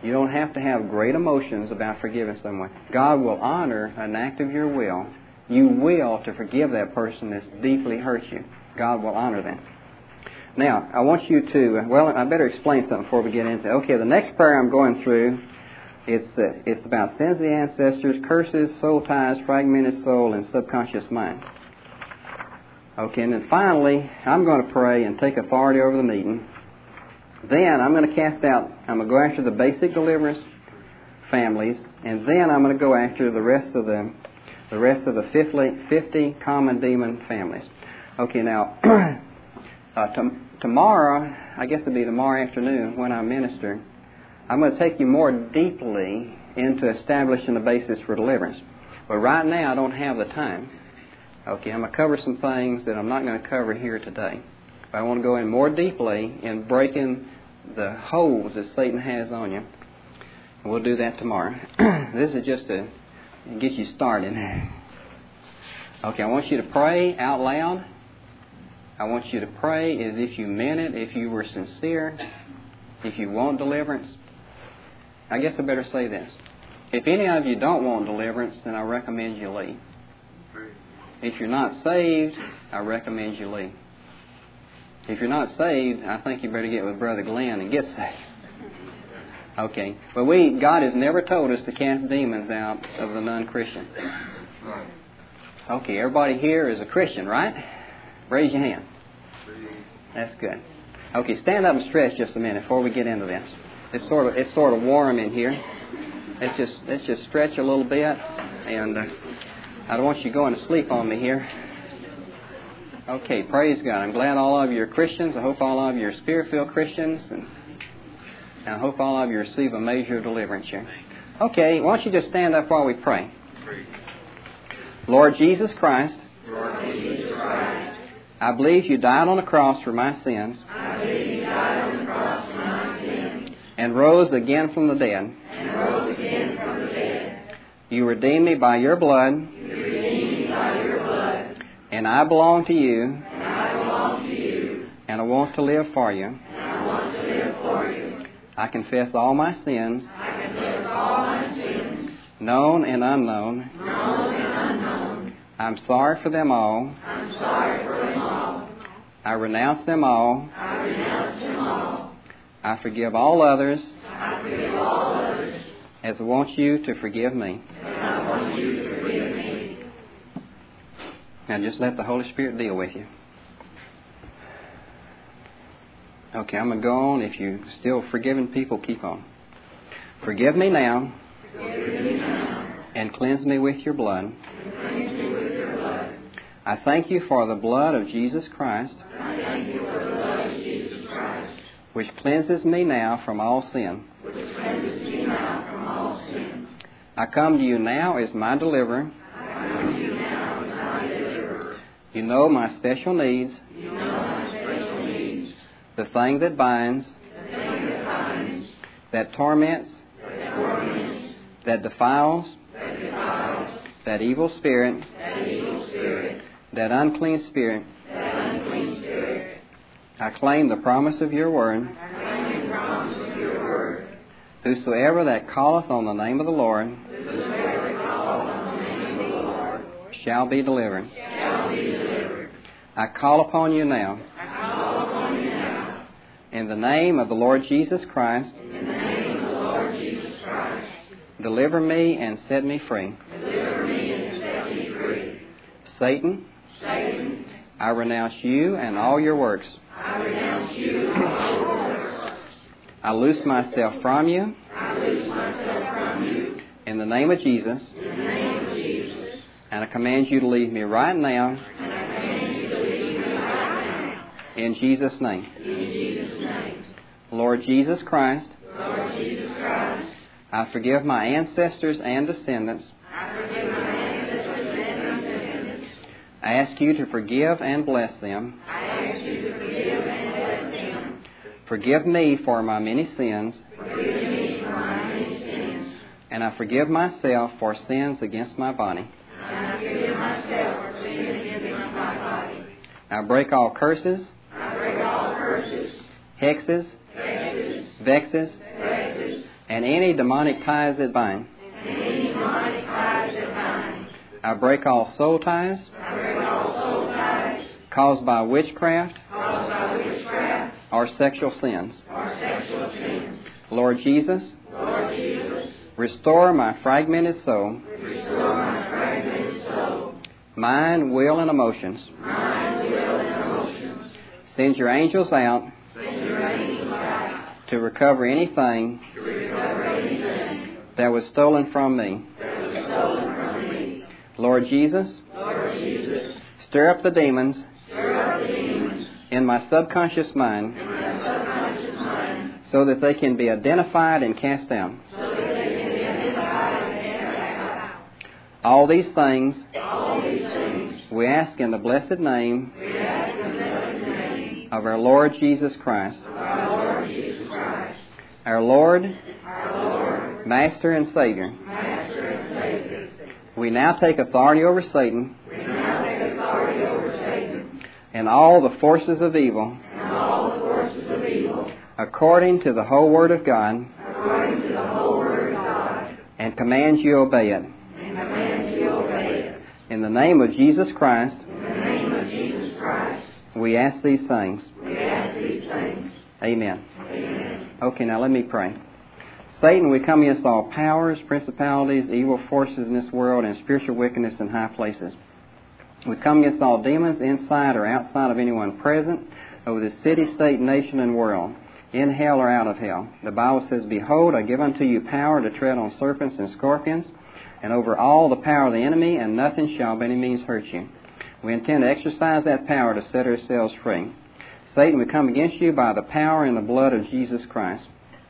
You don't have to have great emotions about forgiving someone. God will honor an act of your will. You will to forgive that person that's deeply hurt you. God will honor that. Now, I want you to, well, I better explain something before we get into it. Okay, the next prayer I'm going through, it's uh, it's about sins of the ancestors, curses, soul ties, fragmented soul, and subconscious mind. Okay, and then finally, I'm going to pray and take authority over the meeting. Then I'm going to cast out, I'm going to go after the basic deliverance families, and then I'm going to go after the rest of the the rest of the fifty, fifty common demon families. Okay, now, uh, t- tomorrow, I guess it'll be tomorrow afternoon when I minister, I'm going to take you more deeply into establishing the basis for deliverance. But right now, I don't have the time. Okay, I'm going to cover some things that I'm not going to cover here today. But I want to go in more deeply in breaking the holes that Satan has on you. And we'll do that tomorrow. This is just to get you started. Okay, I want you to pray out loud. I want you to pray as if you meant it, if you were sincere, if you want deliverance. I guess I better say this. If any of you don't want deliverance, then I recommend you leave. If you're not saved, I recommend you leave. If you're not saved, I think you better get with Brother Glenn and get saved. Okay. But we, God has never told us to cast demons out of the non-Christian. Okay, everybody here is a Christian, right? Raise your hand. That's good. Okay, stand up and stretch just a minute before we get into this. It's sort of it's sort of warm in here. Let's just let's just stretch a little bit, and uh, I don't want you going to sleep on me here. Okay, praise God. I'm glad all of you are Christians. I hope all of you are Spirit-filled Christians, and I hope all of you receive a measure of deliverance here. Okay, why don't you just stand up while we pray. Lord Jesus Christ, Lord Jesus Christ, I believe you died on the cross for my sins. I believe you died on the cross for my sins. And rose again from the dead. And rose again from the dead. You redeemed me by your blood. You redeemed me by your blood. And I belong to you. And I belong to you. And I want to live for you. And I want to live for you. I confess all my sins. I confess all my sins. Known and unknown. Known and unknown. I'm sorry for them all. I'm sorry for them all. I renounce them all. I renounce them all. I forgive all others. I forgive all others. As I want you to forgive me. As I want you to forgive me. Now just let the Holy Spirit deal with you. Okay, I'm going to go on. If you're still forgiving people, keep on. Forgive me now. Forgive me now. And cleanse me with your blood. And cleanse me with your blood. I thank you for the blood of Jesus Christ. I thank you for the blood of Jesus Christ. Which cleanses me now from all sin. Which cleanses me now from all sin. I come to you now as my deliverer. I come to you now as my deliverer. You know my special needs. You know my special needs. The thing that binds. The thing that binds. That torments. That torments. That defiles. That defiles. That evil spirit. That evil spirit. That unclean spirit. That unclean spirit. I claim the promise of your word. I claim the promise of your word. Whosoever that calleth on the name of the Lord. Whosoever calleth on the name of the Lord. Shall be delivered. Shall be delivered. I call upon you now. I call upon you now. In the name of the Lord Jesus Christ. In the name of the Lord Jesus Christ. Deliver me and set me free. Deliver me and set me free. Satan. Satan. I renounce you and all your works. I renounce you and all your works. I loose myself from you. I loose myself from you. In the name of Jesus. In the name of Jesus. And I command you to leave me right now. And I command you to leave me right now. In Jesus' name. In Jesus' name. Lord Jesus Christ. Lord Jesus Christ. I forgive my ancestors and descendants. I forgive my ancestors and descendants. I ask you to forgive and bless them. I ask you to forgive and bless them. Forgive me for my many sins. Forgive me for my many sins. And I forgive myself for sins against my body. And I forgive myself for sins against my body. I break all curses. I break all curses, Hexes. hexes, Vexes. vexes, and any demonic ties that bind. and any demonic ties that bind. I break all soul ties, I break all soul ties caused by witchcraft, caused by witchcraft or sexual sins. or sexual sins. Lord Jesus, Lord Jesus, restore my fragmented soul, restore my fragmented soul, mind, will, and emotions. mind, will, and emotions. Send your angels out Send your angels out to recover anything to recover anything that was stolen from me. that was stolen from me. Lord Jesus, Lord Jesus, stir up the demons stir up the demons in my subconscious mind in my subconscious mind so that they can be identified and cast down. so that they can be identified and cast out. All these things All these things we ask in the blessed name we ask in the blessed name of our Lord Jesus Christ, of our Lord Jesus Christ, our Lord, our Lord, Master, and Savior. Master and Savior. We now take authority over Satan We now take authority over Satan and all the forces of evil and all the forces of evil according to the whole Word of God, according to the whole Word of God, and command you obey it. and command you obey it. In the name of Jesus Christ, In the name of Jesus Christ, we ask these things. we ask these things. Amen. Amen. Okay, now let me pray. Satan, we come against all powers, principalities, evil forces in this world, and spiritual wickedness in high places. We come against all demons inside or outside of anyone present over the city, state, nation, and world, in hell or out of hell. The Bible says, Behold, I give unto you power to tread on serpents and scorpions, and over all the power of the enemy, and nothing shall by any means hurt you. We intend to exercise that power to set ourselves free. Satan, we come against you by the power and the blood of Jesus Christ,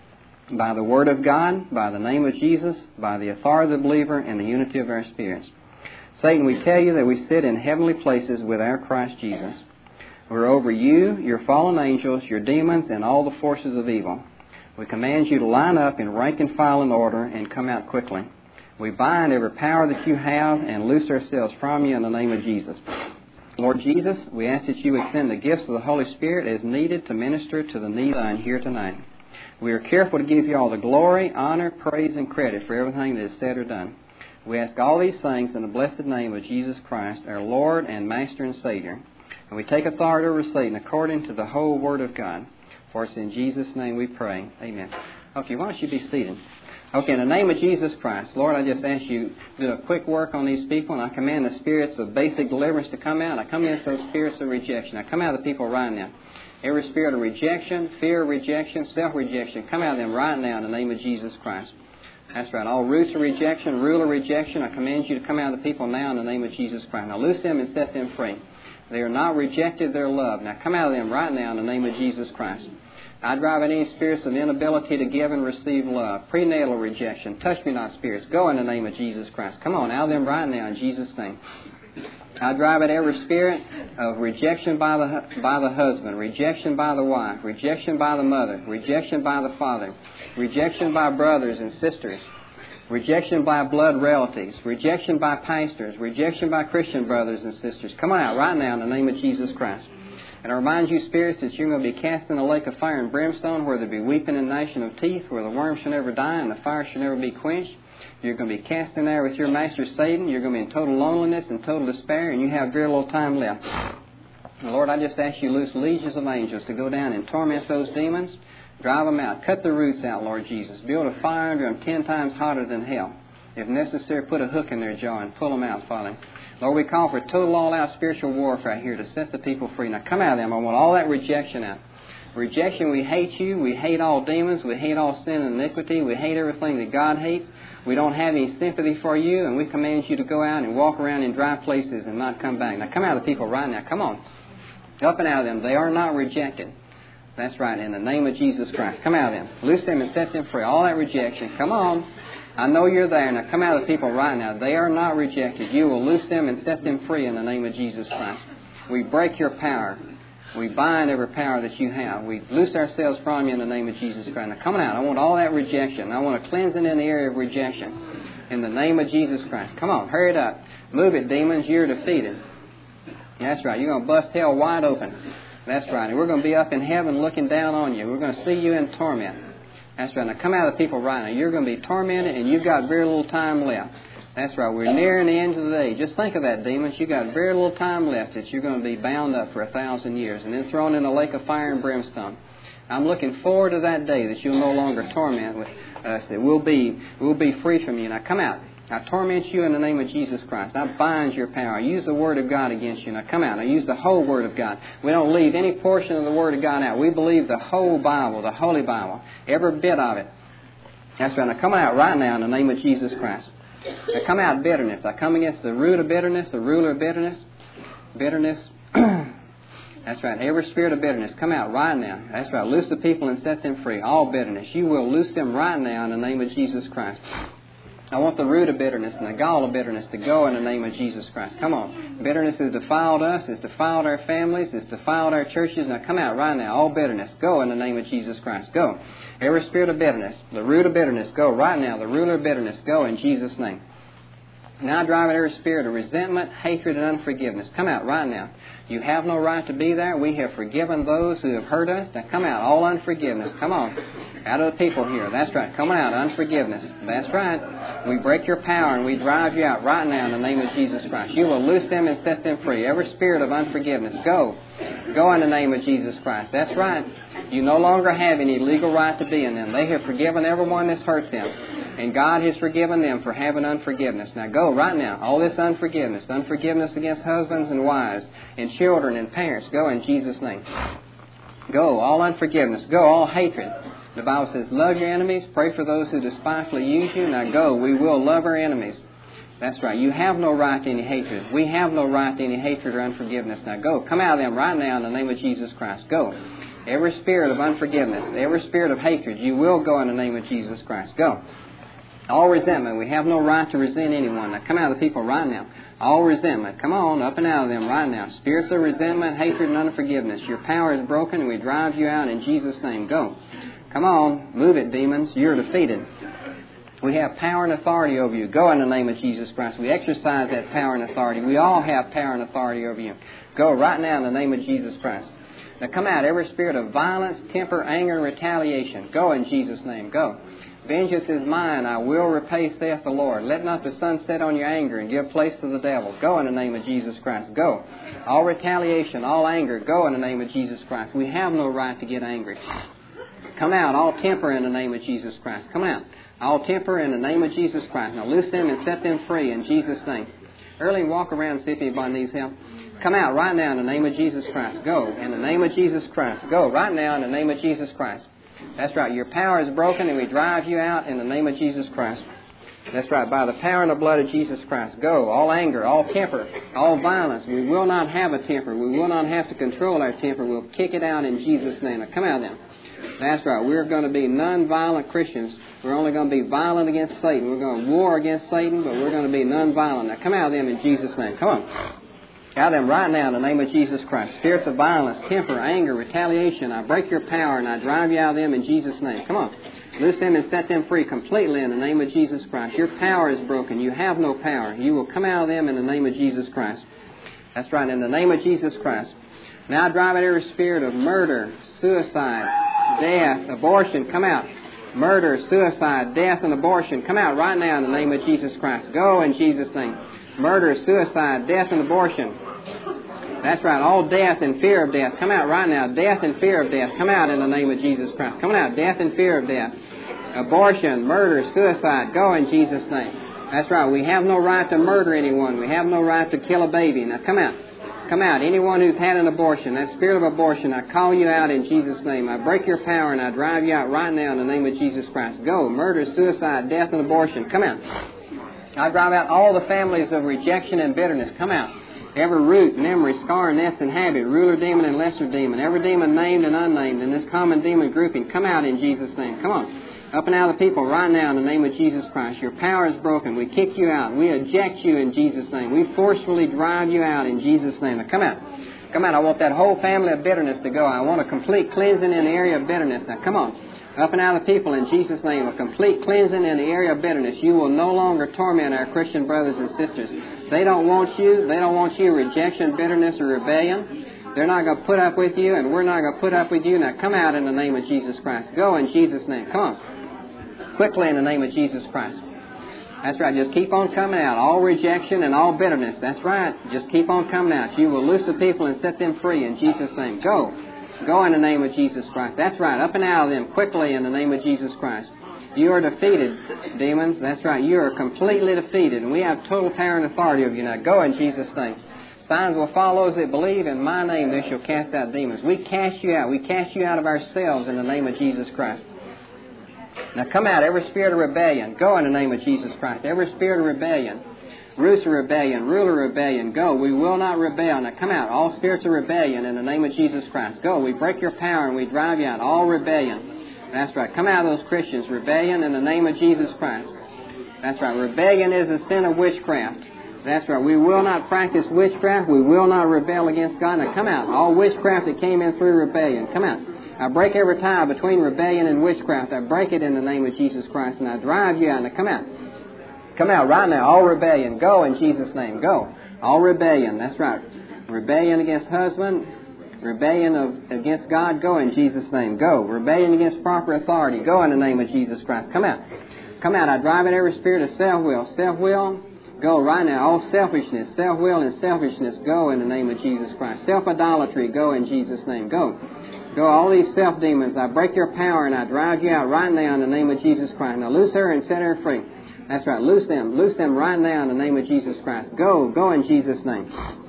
by the Word of God, by the name of Jesus, by the authority of the believer, and the unity of our spirits. Satan, we tell you that we sit in heavenly places with our Christ Jesus. We're over you, your fallen angels, your demons, and all the forces of evil. We command you to line up in rank and file in order and come out quickly. We bind every power that you have and loose ourselves from you in the name of Jesus. Lord Jesus, we ask that you extend the gifts of the Holy Spirit as needed to minister to the need thine here tonight. We are careful to give you all the glory, honor, praise, and credit for everything that is said or done. We ask all these things in the blessed name of Jesus Christ, our Lord and Master and Savior. And we take authority over Satan according to the whole Word of God. For it's in Jesus' name we pray. Amen. Okay, why don't you be seated? Okay, in the name of Jesus Christ, Lord, I just ask you to do a quick work on these people, and I command the spirits of basic deliverance to come out. I come against those spirits of rejection. I come out of the people right now. Every spirit of rejection, fear of rejection, self-rejection, come out of them right now in the name of Jesus Christ. That's right. All roots of rejection, rule of rejection, I command you to come out of the people now in the name of Jesus Christ. Now loose them and set them free. They are not rejected, they're loved. Now come out of them right now in the name of Jesus Christ. I drive out any spirits of inability to give and receive love. Prenatal rejection. Touch me not spirits. Go in the name of Jesus Christ. Come on, out of them right now in Jesus' name. I drive out every spirit of rejection by the by the husband, rejection by the wife, rejection by the mother, rejection by the father, rejection by brothers and sisters, rejection by blood relatives, rejection by pastors, rejection by Christian brothers and sisters. Come on out right now in the name of Jesus Christ. And I remind you, spirits, that you're going to be cast in a lake of fire and brimstone where there be weeping and gnashing of teeth, where the worm shall never die and the fire shall never be quenched. You're going to be cast in there with your master Satan. You're going to be in total loneliness and total despair, and you have very little time left. Lord, I just ask you to loose legions of angels to go down and torment those demons. Drive them out. Cut the roots out, Lord Jesus. Build a fire under them ten times hotter than hell. If necessary, put a hook in their jaw and pull them out, Father. Lord, we call for total all-out spiritual warfare here to set the people free. Now come out of them. I want all that rejection out. Rejection, we hate you. We hate all demons. We hate all sin and iniquity. We hate everything that God hates. We don't have any sympathy for you, and we command you to go out and walk around in dry places and not come back. Now come out of the people right now. Come on. Up and out of them. They are not rejected. That's right. In the name of Jesus Christ. Come out of them. Loose them and set them free. All that rejection. Come on. I know you're there. Now come out of the people right now. They are not rejected. You will loose them and set them free in the name of Jesus Christ. We break your power. We bind every power that you have. We loose ourselves from you in the name of Jesus Christ. Now come out. I want all that rejection. I want to cleanse it in the area of rejection. In the name of Jesus Christ. Come on. Hurry it up. Move it, demons. You're defeated. That's right. You're going to bust hell wide open. That's right. And we're going to be up in heaven looking down on you. We're going to see you in torment. That's right. Now come out of the people right now. You're going to be tormented, and you've got very little time left. That's right. We're nearing the end of the day. Just think of that, demons. You've got very little time left that you're going to be bound up for a thousand years and then thrown in a lake of fire and brimstone. I'm looking forward to that day that you'll no longer torment with us, that we'll be, we'll be free from you. Now come out. I torment you in the name of Jesus Christ. I bind your power. I use the Word of God against you. Now come out. I use the whole Word of God. We don't leave any portion of the Word of God out. We believe the whole Bible, the Holy Bible, every bit of it. That's right. Now come out right now in the name of Jesus Christ. Now come out bitterness. I come against the root of bitterness, the ruler of bitterness. Bitterness. That's right. Every spirit of bitterness, come out right now. That's right. Loose the people and set them free. All bitterness. You will loose them right now in the name of Jesus Christ. I want the root of bitterness and the gall of bitterness to go in the name of Jesus Christ. Come on. Bitterness has defiled us. It's defiled our families. It's defiled our churches. Now come out right now. All bitterness, go in the name of Jesus Christ. Go. Every spirit of bitterness, the root of bitterness, go right now. The ruler of bitterness, go in Jesus' name. Now drive out every spirit of resentment, hatred, and unforgiveness. Come out right now. You have no right to be there. We have forgiven those who have hurt us. Now come out. All unforgiveness. Come on. Out of the people here. That's right. Come out. Unforgiveness. That's right. We break your power and we drive you out right now in the name of Jesus Christ. You will loose them and set them free. Every spirit of unforgiveness, go. Go in the name of Jesus Christ. That's right. You no longer have any legal right to be in them. They have forgiven everyone that's hurt them. And God has forgiven them for having unforgiveness. Now go right now. All this unforgiveness, unforgiveness against husbands and wives and children and parents, go in Jesus' name. Go. All unforgiveness. Go. All hatred. The Bible says, love your enemies, pray for those who despitefully use you. Now go. We will love our enemies. That's right. You have no right to any hatred. We have no right to any hatred or unforgiveness. Now go. Come out of them right now in the name of Jesus Christ. Go. Every spirit of unforgiveness, every spirit of hatred, you will go in the name of Jesus Christ. Go. All resentment. We have no right to resent anyone. Now come out of the people right now. All resentment. Come on, up and out of them right now. Spirits of resentment, hatred, and unforgiveness. Your power is broken and we drive you out in Jesus' name. Go. Come on. Move it, demons. You're defeated. We have power and authority over you. Go in the name of Jesus Christ. We exercise that power and authority. We all have power and authority over you. Go right now in the name of Jesus Christ. Now come out. Every spirit of violence, temper, anger, and retaliation. Go in Jesus' name. Go. Vengeance is mine, I will repay, saith the Lord. Let not the sun set on your anger and give place to the devil. Go in the name of Jesus Christ. Go. All retaliation, all anger, go in the name of Jesus Christ. We have no right to get angry. Come out. All temper in the name of Jesus Christ. Come out. All temper in the name of Jesus Christ. Now loose them and set them free in Jesus' name. Early walk around and see if anybody needs help. Come out right now in the name of Jesus Christ. Go. In the name of Jesus Christ. Go right now in the name of Jesus Christ. That's right. Your power is broken and we drive you out in the name of Jesus Christ. That's right. By the power and the blood of Jesus Christ. Go. All anger, all temper, all violence. We will not have a temper. We will not have to control our temper. We'll kick it out in Jesus' name. Now come out of them. That's right. We're going to be non-violent Christians. We're only going to be violent against Satan. We're going to war against Satan, but we're going to be non-violent. Now come out of them in Jesus' name. Come on. Out of them right now in the name of Jesus Christ. Spirits of violence, temper, anger, retaliation. I break your power and I drive you out of them in Jesus' name. Come on. Loose them and set them free completely in the name of Jesus Christ. Your power is broken. You have no power. You will come out of them in the name of Jesus Christ. That's right. In the name of Jesus Christ. Now I drive out every spirit of murder, suicide, death, abortion. Come out. Murder, suicide, death, and abortion. Come out right now in the name of Jesus Christ. Go in Jesus' name. Murder, suicide, death, and abortion. That's right. All death and fear of death. Come out right now. Death and fear of death. Come out in the name of Jesus Christ. Come out. Death and fear of death. Abortion, murder, suicide. Go in Jesus' name. That's right. We have no right to murder anyone. We have no right to kill a baby. Now come out. Come out. Anyone who's had an abortion, that spirit of abortion, I call you out in Jesus' name. I break your power and I drive you out right now in the name of Jesus Christ. Go. Murder, suicide, death, and abortion. Come out. I drive out all the families of rejection and bitterness. Come out. Every root, memory, scar, nest, and habit, ruler demon and lesser demon, every demon named and unnamed in this common demon grouping, come out in Jesus' name. Come on. Up and out of the people right now in the name of Jesus Christ. Your power is broken. We kick you out. We eject you in Jesus' name. We forcefully drive you out in Jesus' name. Now come out. Come out. I want that whole family of bitterness to go. I want a complete cleansing in the area of bitterness. Now come on. Up and out of the people in Jesus' name. A complete cleansing in the area of bitterness. You will no longer torment our Christian brothers and sisters. They don't want you. They don't want you. Rejection, bitterness, or rebellion. They're not going to put up with you, and we're not going to put up with you. Now come out in the name of Jesus Christ. Go in Jesus' name. Come on. Quickly in the name of Jesus Christ. That's right. Just keep on coming out. All rejection and all bitterness. That's right. Just keep on coming out. You will loose the people and set them free in Jesus' name. Go. Go in the name of Jesus Christ. That's right. Up and out of them quickly in the name of Jesus Christ. You are defeated, demons. That's right. You are completely defeated. And we have total power and authority over you. Now go in Jesus' name. Signs will follow those that believe. In my name they shall cast out demons. We cast you out. We cast you out of ourselves in the name of Jesus Christ. Now come out, every spirit of rebellion. Go in the name of Jesus Christ. Every spirit of rebellion. Roots of rebellion. Ruler of rebellion. Go. We will not rebel. Now come out, all spirits of rebellion in the name of Jesus Christ. Go. We break your power and we drive you out. All rebellion. That's right. Come out of those Christians. Rebellion in the name of Jesus Christ. That's right. Rebellion is the sin of witchcraft. That's right. We will not practice witchcraft. We will not rebel against God. Now come out. All witchcraft that came in through rebellion. Come out. I break every tie between rebellion and witchcraft. I break it in the name of Jesus Christ, and I drive you out. Now come out. Come out right now. All rebellion. Go in Jesus' name. Go. All rebellion. That's right. Rebellion against husband. Rebellion of, against God. Go in Jesus' name. Go. Rebellion against proper authority. Go in the name of Jesus Christ. Come out. Come out. I drive in every spirit of self-will. Self-will. Go right now. All selfishness. Self-will and selfishness. Go in the name of Jesus Christ. Self-idolatry. Go in Jesus' name. Go. Go, all these self-demons, I break your power and I drive you out right now in the name of Jesus Christ. Now loose her and set her free. That's right, loose them. Loose them right now in the name of Jesus Christ. Go, go in Jesus' name.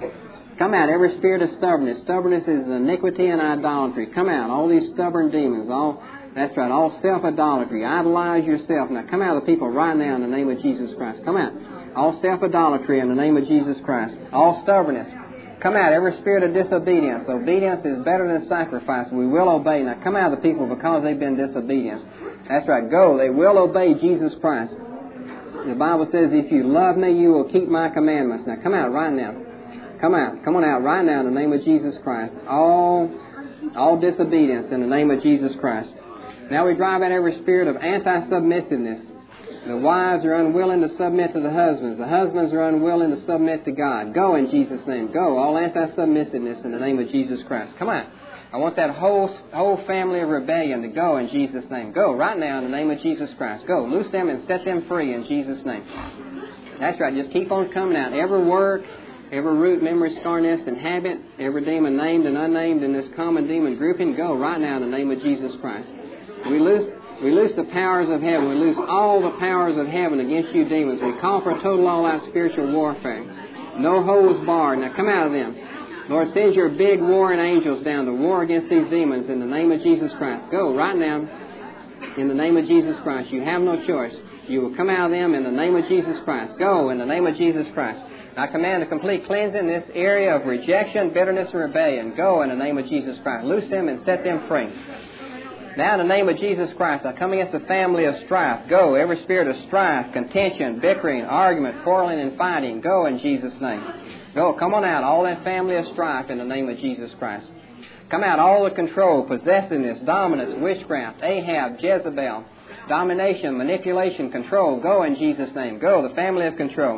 Come out, every spirit of stubbornness. Stubbornness is iniquity and idolatry. Come out, all these stubborn demons. All That's right, all self-idolatry. Idolize yourself. Now come out of the people right now in the name of Jesus Christ. Come out. All self-idolatry in the name of Jesus Christ. All stubbornness. Come out, every spirit of disobedience. Obedience is better than sacrifice. We will obey. Now come out of the people because they've been disobedient. That's right. Go. They will obey Jesus Christ. The Bible says, if you love me, you will keep my commandments. Now come out right now. Come out. Come on out right now in the name of Jesus Christ. All, all disobedience in the name of Jesus Christ. Now we drive out every spirit of anti-submissiveness. The wives are unwilling to submit to the husbands. The husbands are unwilling to submit to God. Go in Jesus' name. Go. All anti-submissiveness in the name of Jesus Christ. Come on. I want that whole whole family of rebellion to go in Jesus' name. Go right now in the name of Jesus Christ. Go. Loose them and set them free in Jesus' name. That's right. Just keep on coming out. Every word, every root, memory, scar, nest, and habit, every demon named and unnamed in this common demon grouping, go right now in the name of Jesus Christ. We lose... We loose the powers of heaven. We loose all the powers of heaven against you demons. We call for total all-out spiritual warfare. No holds barred. Now come out of them. Lord, send your big warring angels down to war against these demons in the name of Jesus Christ. Go right now in the name of Jesus Christ. You have no choice. You will come out of them in the name of Jesus Christ. Go in the name of Jesus Christ. I command a complete cleansing in this area of rejection, bitterness, and rebellion. Go in the name of Jesus Christ. Loose them and set them free. Now, in the name of Jesus Christ, I come against the family of strife. Go, every spirit of strife, contention, bickering, argument, quarreling, and fighting. Go in Jesus' name. Go, come on out, all that family of strife in the name of Jesus Christ. Come out, all the control, possessiveness, dominance, witchcraft, Ahab, Jezebel, domination, manipulation, control. Go in Jesus' name. Go, the family of control.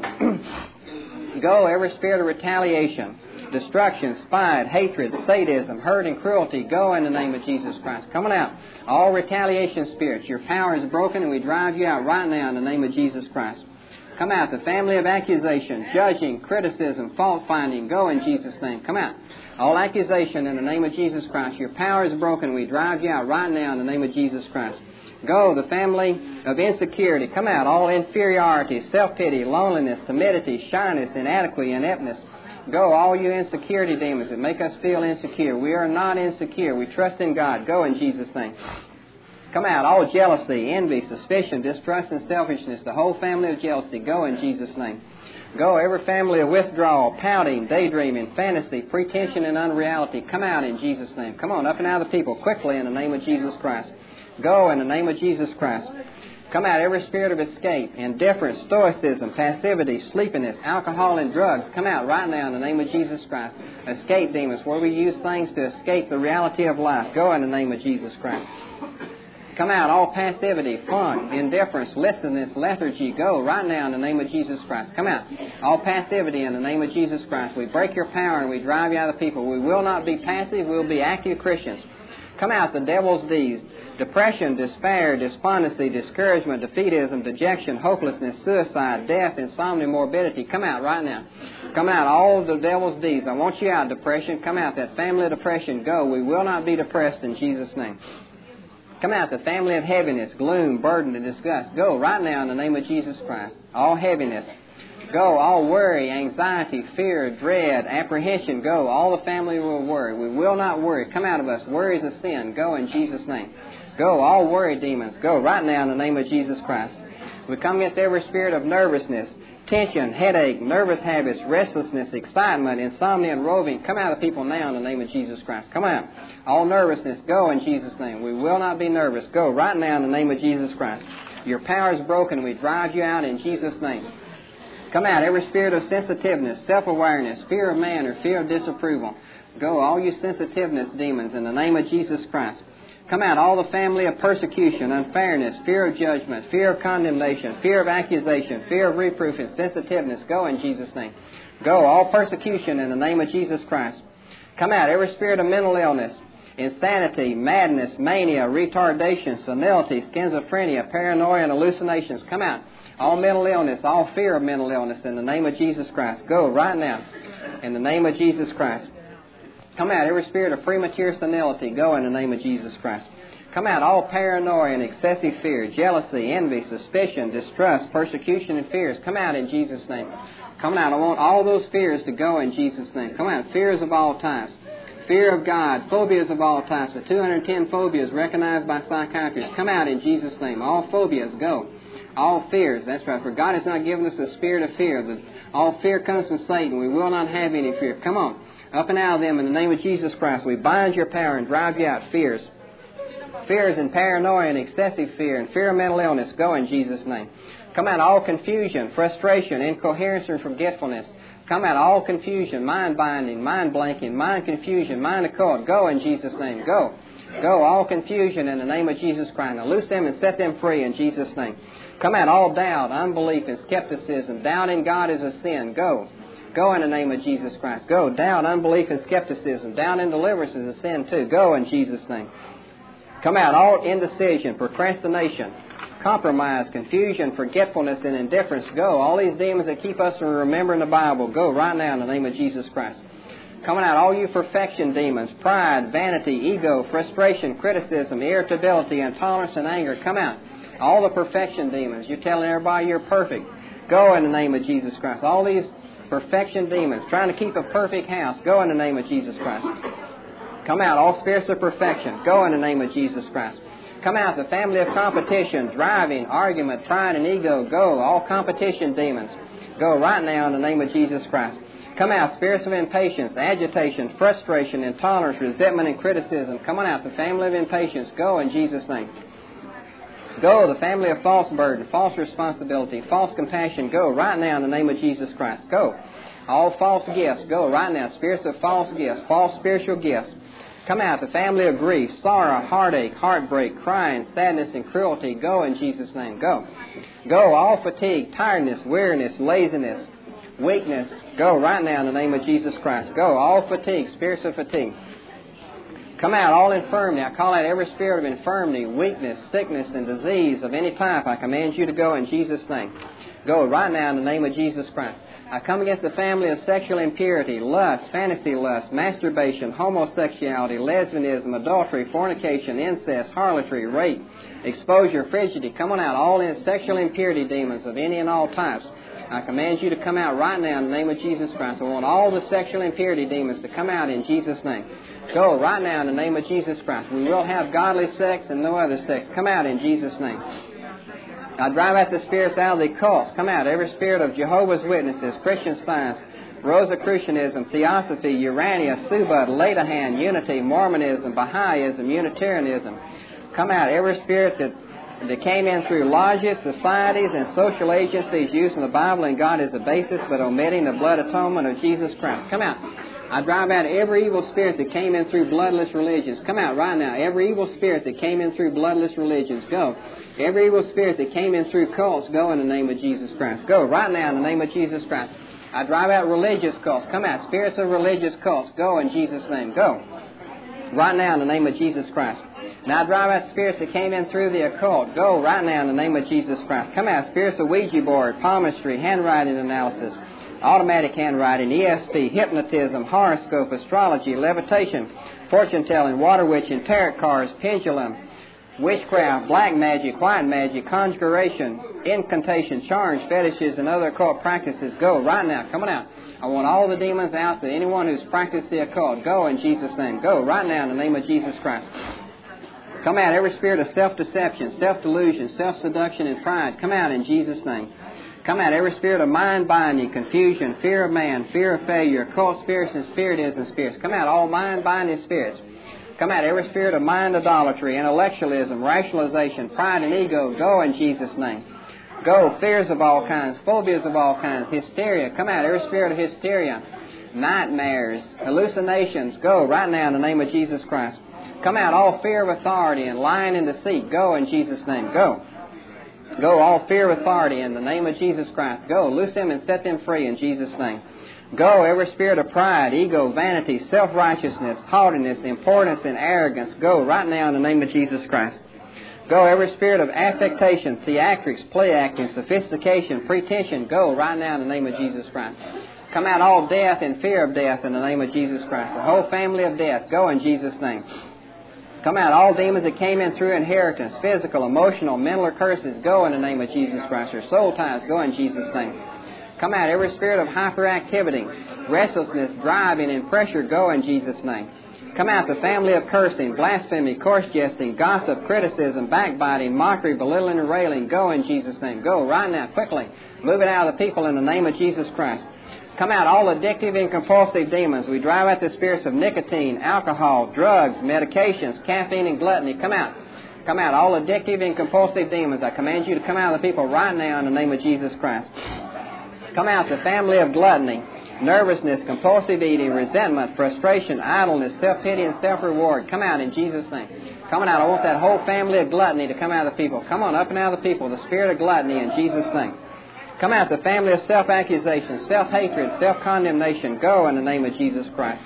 Go, every spirit of retaliation, destruction, spite, hatred, sadism, hurt, and cruelty. Go in the name of Jesus Christ. Come on out. All retaliation spirits, your power is broken and we drive you out right now in the name of Jesus Christ. Come out. The family of accusation, judging, criticism, fault finding. Go in Jesus' name. Come out. All accusation in the name of Jesus Christ. Your power is broken. We drive you out right now in the name of Jesus Christ. Go, the family of insecurity. Come out. All inferiority, self-pity, loneliness, timidity, shyness, inadequacy, ineptness. Go, all you insecurity demons that make us feel insecure. We are not insecure. We trust in God. Go in Jesus' name. Come out, all jealousy, envy, suspicion, distrust, and selfishness. The whole family of jealousy. Go in Jesus' name. Go, every family of withdrawal, pouting, daydreaming, fantasy, pretension, and unreality. Come out in Jesus' name. Come on, up and out of the people quickly in the name of Jesus Christ. Go in the name of Jesus Christ. Come out, every spirit of escape, indifference, stoicism, passivity, sleepiness, alcohol, and drugs. Come out right now in the name of Jesus Christ. Escape demons, where we use things to escape the reality of life. Go in the name of Jesus Christ. Come out, all passivity, funk, indifference, listlessness, lethargy, go right now in the name of Jesus Christ. Come out. All passivity in the name of Jesus Christ. We break your power and we drive you out of the people. We will not be passive, we will be active Christians. Come out, the devil's deeds. Depression, despair, despondency, discouragement, defeatism, dejection, hopelessness, suicide, death, insomnia, morbidity. Come out right now. Come out, all the devil's deeds. I want you out, depression. Come out, that family of depression. Go. We will not be depressed in Jesus' name. Come out, the family of heaviness, gloom, burden, and disgust. Go right now in the name of Jesus Christ. All heaviness. Go. All worry, anxiety, fear, dread, apprehension. Go. All the family will worry. We will not worry. Come out of us. Worry is a sin. Go in Jesus' name. Go. All worry demons. Go right now in the name of Jesus Christ. We come against every spirit of nervousness, tension, headache, nervous habits, restlessness, excitement, insomnia, and roving. Come out of people now in the name of Jesus Christ. Come out. All nervousness, go in Jesus' name. We will not be nervous. Go right now in the name of Jesus Christ. Your power is broken. We drive you out in Jesus' name. Come out. Every spirit of sensitiveness, self-awareness, fear of man, or fear of disapproval. Go, all you sensitiveness demons, in the name of Jesus Christ. Come out, all the family of persecution, unfairness, fear of judgment, fear of condemnation, fear of accusation, fear of reproof, and sensitiveness. Go in Jesus' name. Go, all persecution in the name of Jesus Christ. Come out, every spirit of mental illness, insanity, madness, mania, retardation, senility, schizophrenia, paranoia, and hallucinations. Come out. All mental illness, all fear of mental illness in the name of Jesus Christ. Go right now in the name of Jesus Christ. Come out, every spirit of premature senility. Go in the name of Jesus Christ. Come out, all paranoia and excessive fear, jealousy, envy, suspicion, distrust, persecution, and fears. Come out in Jesus' name. Come out. I want all those fears to go in Jesus' name. Come out. Fears of all types. Fear of God. Phobias of all types. The two hundred ten phobias recognized by psychiatrists. Come out in Jesus' name. All phobias, go. All fears. That's right. For God has not given us a spirit of fear. The, all fear comes from Satan. We will not have any fear. Come on. Up and out of them in the name of Jesus Christ. We bind your power and drive you out. Fears. Fears and paranoia and excessive fear and fear of mental illness. Go in Jesus' name. Come out all confusion, frustration, incoherence, and forgetfulness. Come out all confusion, mind binding, mind blanking, mind confusion, mind occult. Go in Jesus' name. Go. Go all confusion in the name of Jesus Christ. Now loose them and set them free in Jesus' name. Come out all doubt, unbelief, and skepticism. Doubt in God is a sin. Go. Go in the name of Jesus Christ. Go. Doubt, unbelief, and skepticism. Doubt and deliverance is a sin too. Go in Jesus' name. Come out all indecision, procrastination, compromise, confusion, forgetfulness, and indifference. Go. All these demons that keep us from remembering the Bible. Go right now in the name of Jesus Christ. Coming out all you perfection demons, pride, vanity, ego, frustration, criticism, irritability, intolerance, and anger. Come out. All the perfection demons. You're telling everybody you're perfect. Go in the name of Jesus Christ. All these perfection demons, trying to keep a perfect house. Go in the name of Jesus Christ. Come out, all spirits of perfection. Go in the name of Jesus Christ. Come out, the family of competition, driving, argument, pride, and ego. Go, all competition demons. Go right now in the name of Jesus Christ. Come out, spirits of impatience, agitation, frustration, intolerance, resentment, and criticism. Come on out, the family of impatience. Go in Jesus' name. Go, the family of false burden, false responsibility, false compassion. Go right now in the name of Jesus Christ. Go. All false gifts. Go right now. Spirits of false gifts, false spiritual gifts. Come out, the family of grief, sorrow, heartache, heartbreak, crying, sadness, and cruelty. Go in Jesus' name. Go. Go, all fatigue, tiredness, weariness, laziness, weakness. Go right now in the name of Jesus Christ. Go, all fatigue, spirits of fatigue. Come out, all infirmity. I call out every spirit of infirmity, weakness, sickness, and disease of any type. I command you to go in Jesus' name. Go right now in the name of Jesus Christ. I come against the family of sexual impurity, lust, fantasy lust, masturbation, homosexuality, lesbianism, adultery, fornication, incest, harlotry, rape, exposure, frigidity. Come on out, all in sexual impurity demons of any and all types. I command you to come out right now in the name of Jesus Christ. I want all the sexual impurity demons to come out in Jesus' name. Go right now in the name of Jesus Christ. We will have godly sex and no other sex. Come out in Jesus' name. I drive out the spirits out of the cults. Come out. Every spirit of Jehovah's Witnesses, Christian Science, Rosicrucianism, Theosophy, Urania, Subud, Ladahan, Unity, Mormonism, Baha'ism, Unitarianism. Come out. Every spirit that They came in through lodges, societies, and social agencies using the Bible and God as a basis, but omitting the blood atonement of Jesus Christ. Come out. I drive out every evil spirit that came in through bloodless religions. Come out right now. Every evil spirit that came in through bloodless religions, go. Every evil spirit that came in through cults, go in the name of Jesus Christ. Go right now in the name of Jesus Christ. I drive out religious cults. Come out. Spirits of religious cults, go in Jesus' name. Go. Right now in the name of Jesus Christ. Now I drive out spirits that came in through the occult. Go right now in the name of Jesus Christ. Come out. Spirits of Ouija board, palmistry, handwriting analysis, automatic handwriting, E S P, hypnotism, horoscope, astrology, levitation, fortune-telling, water witching, tarot cards, pendulum, witchcraft, black magic, white magic, conjuration, incantation, charms, fetishes, and other occult practices. Go right now. Come on out. I want all the demons out to anyone who's practiced the occult. Go in Jesus' name. Go right now in the name of Jesus Christ. Come out every spirit of self-deception, self-delusion, self-seduction, and pride. Come out in Jesus' name. Come out every spirit of mind-binding, confusion, fear of man, fear of failure, occult spirits and spiritism spirits. Come out all mind-binding spirits. Come out every spirit of mind idolatry, intellectualism, rationalization, pride and ego. Go in Jesus' name. Go, fears of all kinds, phobias of all kinds, hysteria. Come out every spirit of hysteria, nightmares, hallucinations. Go right now in the name of Jesus Christ. Come out all fear of authority and lying and deceit. Go in Jesus' name. Go. Go all fear of authority in the name of Jesus Christ. Go, loose them and set them free in Jesus' name. Go, every spirit of pride, ego, vanity, self-righteousness, haughtiness, importance, and arrogance. Go right now in the name of Jesus Christ. Go, every spirit of affectation, theatrics, play acting, sophistication, pretension. Go right now in the name of Jesus Christ. Come out all death and fear of death in the name of Jesus Christ. The whole family of death. Go in Jesus' name. Come out all demons that came in through inheritance, physical, emotional, mental curses. Go in the name of Jesus Christ. Your soul ties. Go in Jesus' name. Come out every spirit of hyperactivity, restlessness, driving, and pressure. Go in Jesus' name. Come out the family of cursing, blasphemy, coarse jesting, gossip, criticism, backbiting, mockery, belittling, and railing. Go in Jesus' name. Go right now, quickly. Move it out of the people in the name of Jesus Christ. Come out all addictive and compulsive demons. We drive out the spirits of nicotine, alcohol, drugs, medications, caffeine, and gluttony. Come out. Come out all addictive and compulsive demons. I command you to come out of the people right now in the name of Jesus Christ. Come out the family of gluttony, nervousness, compulsive eating, resentment, frustration, idleness, self-pity, and self-reward. Come out in Jesus' name. Coming out, I want that whole family of gluttony to come out of the people. Come on, up and out of the people, the spirit of gluttony in Jesus' name. Come out the family of self-accusation, self-hatred, self-condemnation. Go in the name of Jesus Christ.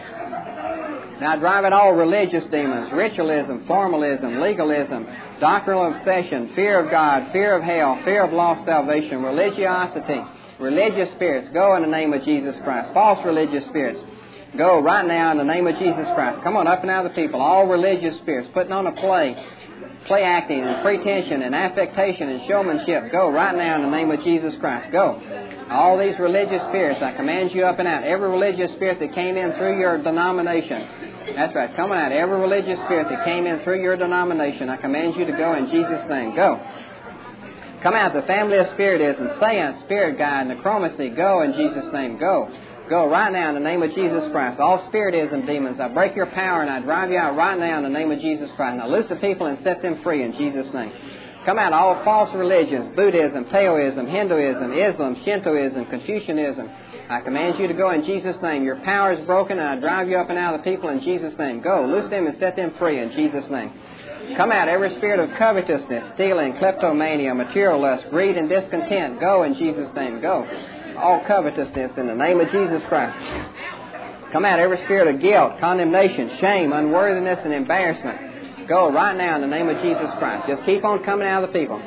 Now drive out all religious demons, ritualism, formalism, legalism, doctrinal obsession, fear of God, fear of hell, fear of lost salvation, religiosity, religious spirits. Go in the name of Jesus Christ. False religious spirits. Go right now in the name of Jesus Christ. Come on, up and out of the people. All religious spirits putting on a play, play acting and pretension and affectation and showmanship. Go right now in the name of Jesus Christ. Go. All these religious spirits, I command you up and out. Every religious spirit that came in through your denomination. That's right. Coming out. Every religious spirit that came in through your denomination, I command you to go in Jesus' name. Go. Come out the family of spiritism, seance, spirit guide, necromancy. Go in Jesus' name. Go. Go right now in the name of Jesus Christ. All spiritism demons, I break your power and I drive you out right now in the name of Jesus Christ. Now loose the people and set them free in Jesus' name. Come out all false religions, Buddhism, Taoism, Hinduism, Islam, Shintoism, Confucianism. I command you to go in Jesus' name. Your power is broken and I drive you up and out of the people in Jesus' name. Go. Loose them and set them free in Jesus' name. Come out every spirit of covetousness, stealing, kleptomania, material lust, greed, and discontent. Go in Jesus' name. Go. All covetousness in the name of Jesus Christ. Come out every spirit of guilt, condemnation, shame, unworthiness, and embarrassment. Go right now in the name of Jesus Christ. Just keep on coming out of the people.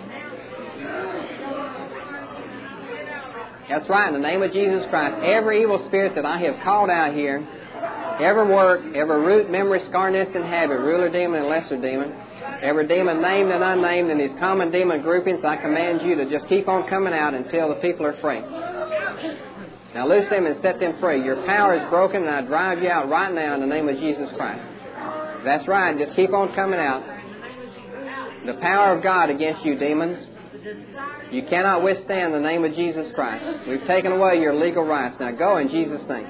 That's right, in the name of Jesus Christ. Every evil spirit that I have called out here, every work, every root, memory, scar, nest, and habit, ruler demon and lesser demon, every demon named and unnamed in these common demon groupings, I command you to just keep on coming out until the people are free. Now loose them and set them free. Your power is broken and I drive you out right now in the name of Jesus Christ. That's right. Just keep on coming out. The power of God against you, demons. You cannot withstand the name of Jesus Christ. We've taken away your legal rights. Now go in Jesus' name.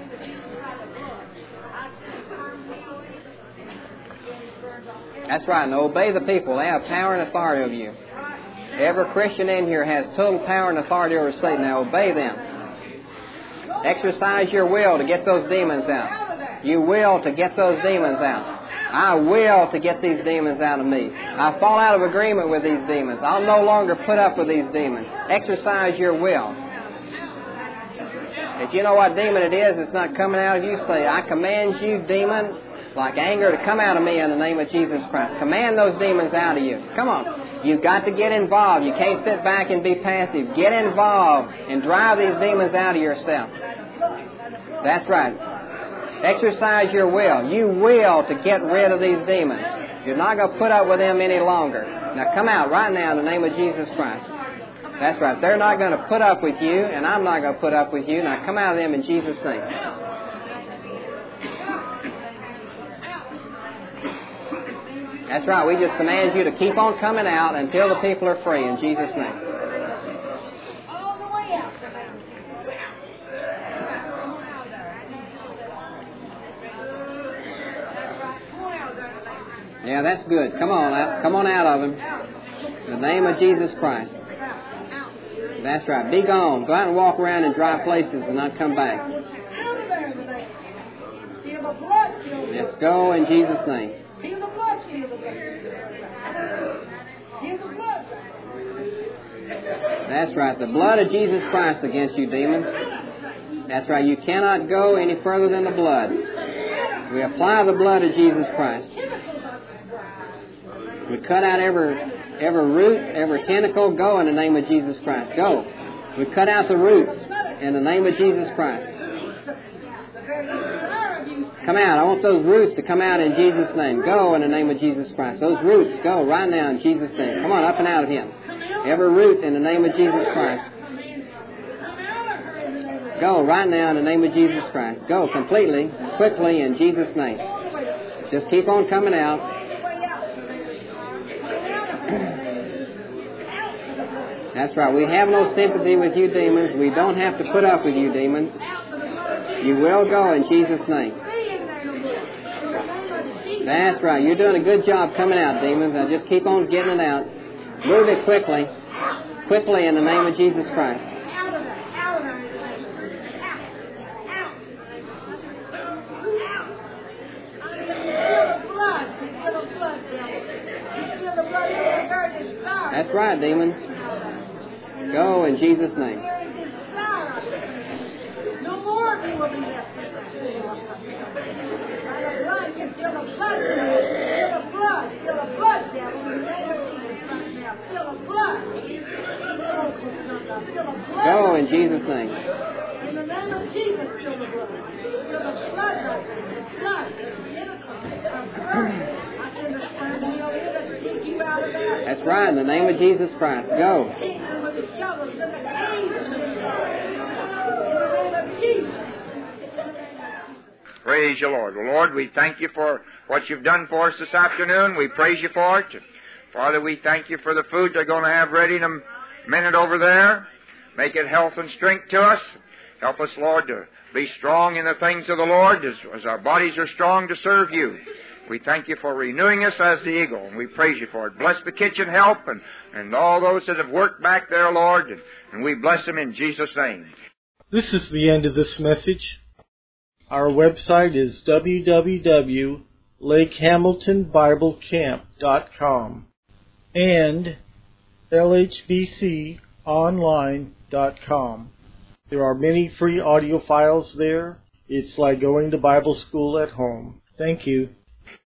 That's right. Now obey the people. They have power and authority over you. Every Christian in here has total power and authority over Satan. Now obey them. Exercise your will to get those demons out. You will to get those demons out. I will to get these demons out of me. I fall out of agreement with these demons. I'll no longer put up with these demons. Exercise your will. If you know what demon it is, it's not coming out of you, say, I command you, demon, like anger, to come out of me in the name of Jesus Christ. Command those demons out of you. Come on. You've got to get involved. You can't sit back and be passive. Get involved and drive these demons out of yourself. That's right. Exercise your will. You will to get rid of these demons. You're not going to put up with them any longer. Now come out right now in the name of Jesus Christ. That's right. They're not going to put up with you, and I'm not going to put up with you. Now come out of them in Jesus' name. That's right. We just command you to keep on coming out until the people are free in Jesus' name. Yeah, that's good. Come on out. Come on out of them. In the name of Jesus Christ. That's right. Be gone. Go out and walk around in dry places and not come back. Let's go in Jesus' name. That's right. The blood of Jesus Christ against you, demons. That's right. You cannot go any further than the blood. We apply the blood of Jesus Christ. We cut out every every root, every tentacle. Go in the name of Jesus Christ. Go. We cut out the roots in the name of Jesus Christ. Come out. I want those roots to come out in Jesus' name. Go in the name of Jesus Christ. Those roots, go right now in Jesus' name. Come on, up and out of him. Every root in the name of Jesus Christ. Go right now in the name of Jesus Christ. Go completely, quickly in Jesus' name. Just keep on coming out. That's right. We have no sympathy with you demons. We don't have to put up with you demons. You will go in Jesus' name. That's right. You're doing a good job coming out, demons. Now just keep on getting it out. Move it quickly. Quickly in the name of Jesus Christ. That's right, demons. Go in Jesus' name. No more of you will be left. Feel the blood, feel the blood, feel the blood, devil, in the name of Jesus right now. Feel the blood. Feel the blood. Go in Jesus' name. In the name of Jesus, feel the blood. Feel the blood right now. The blood. I send the Spirit of Hell here to take you out of there. That's right, in the name of Jesus Christ. Go. Take them with the shovels and the canes in the name of Jesus. Praise you, Lord. Well, Lord, we thank you for what you've done for us this afternoon. We praise you for it. Father, we thank you for the food they're going to have ready in a minute over there. Make it health and strength to us. Help us, Lord, to be strong in the things of the Lord as, as our bodies are strong to serve you. We thank you for renewing us as the eagle, and we praise you for it. Bless the kitchen help and, and all those that have worked back there, Lord, and, and we bless them in Jesus' name. This is the end of this message. Our website is w w w dot lake hamilton bible camp dot com and l h b c online dot com. There are many free audio files there. It's like going to Bible school at home. Thank you.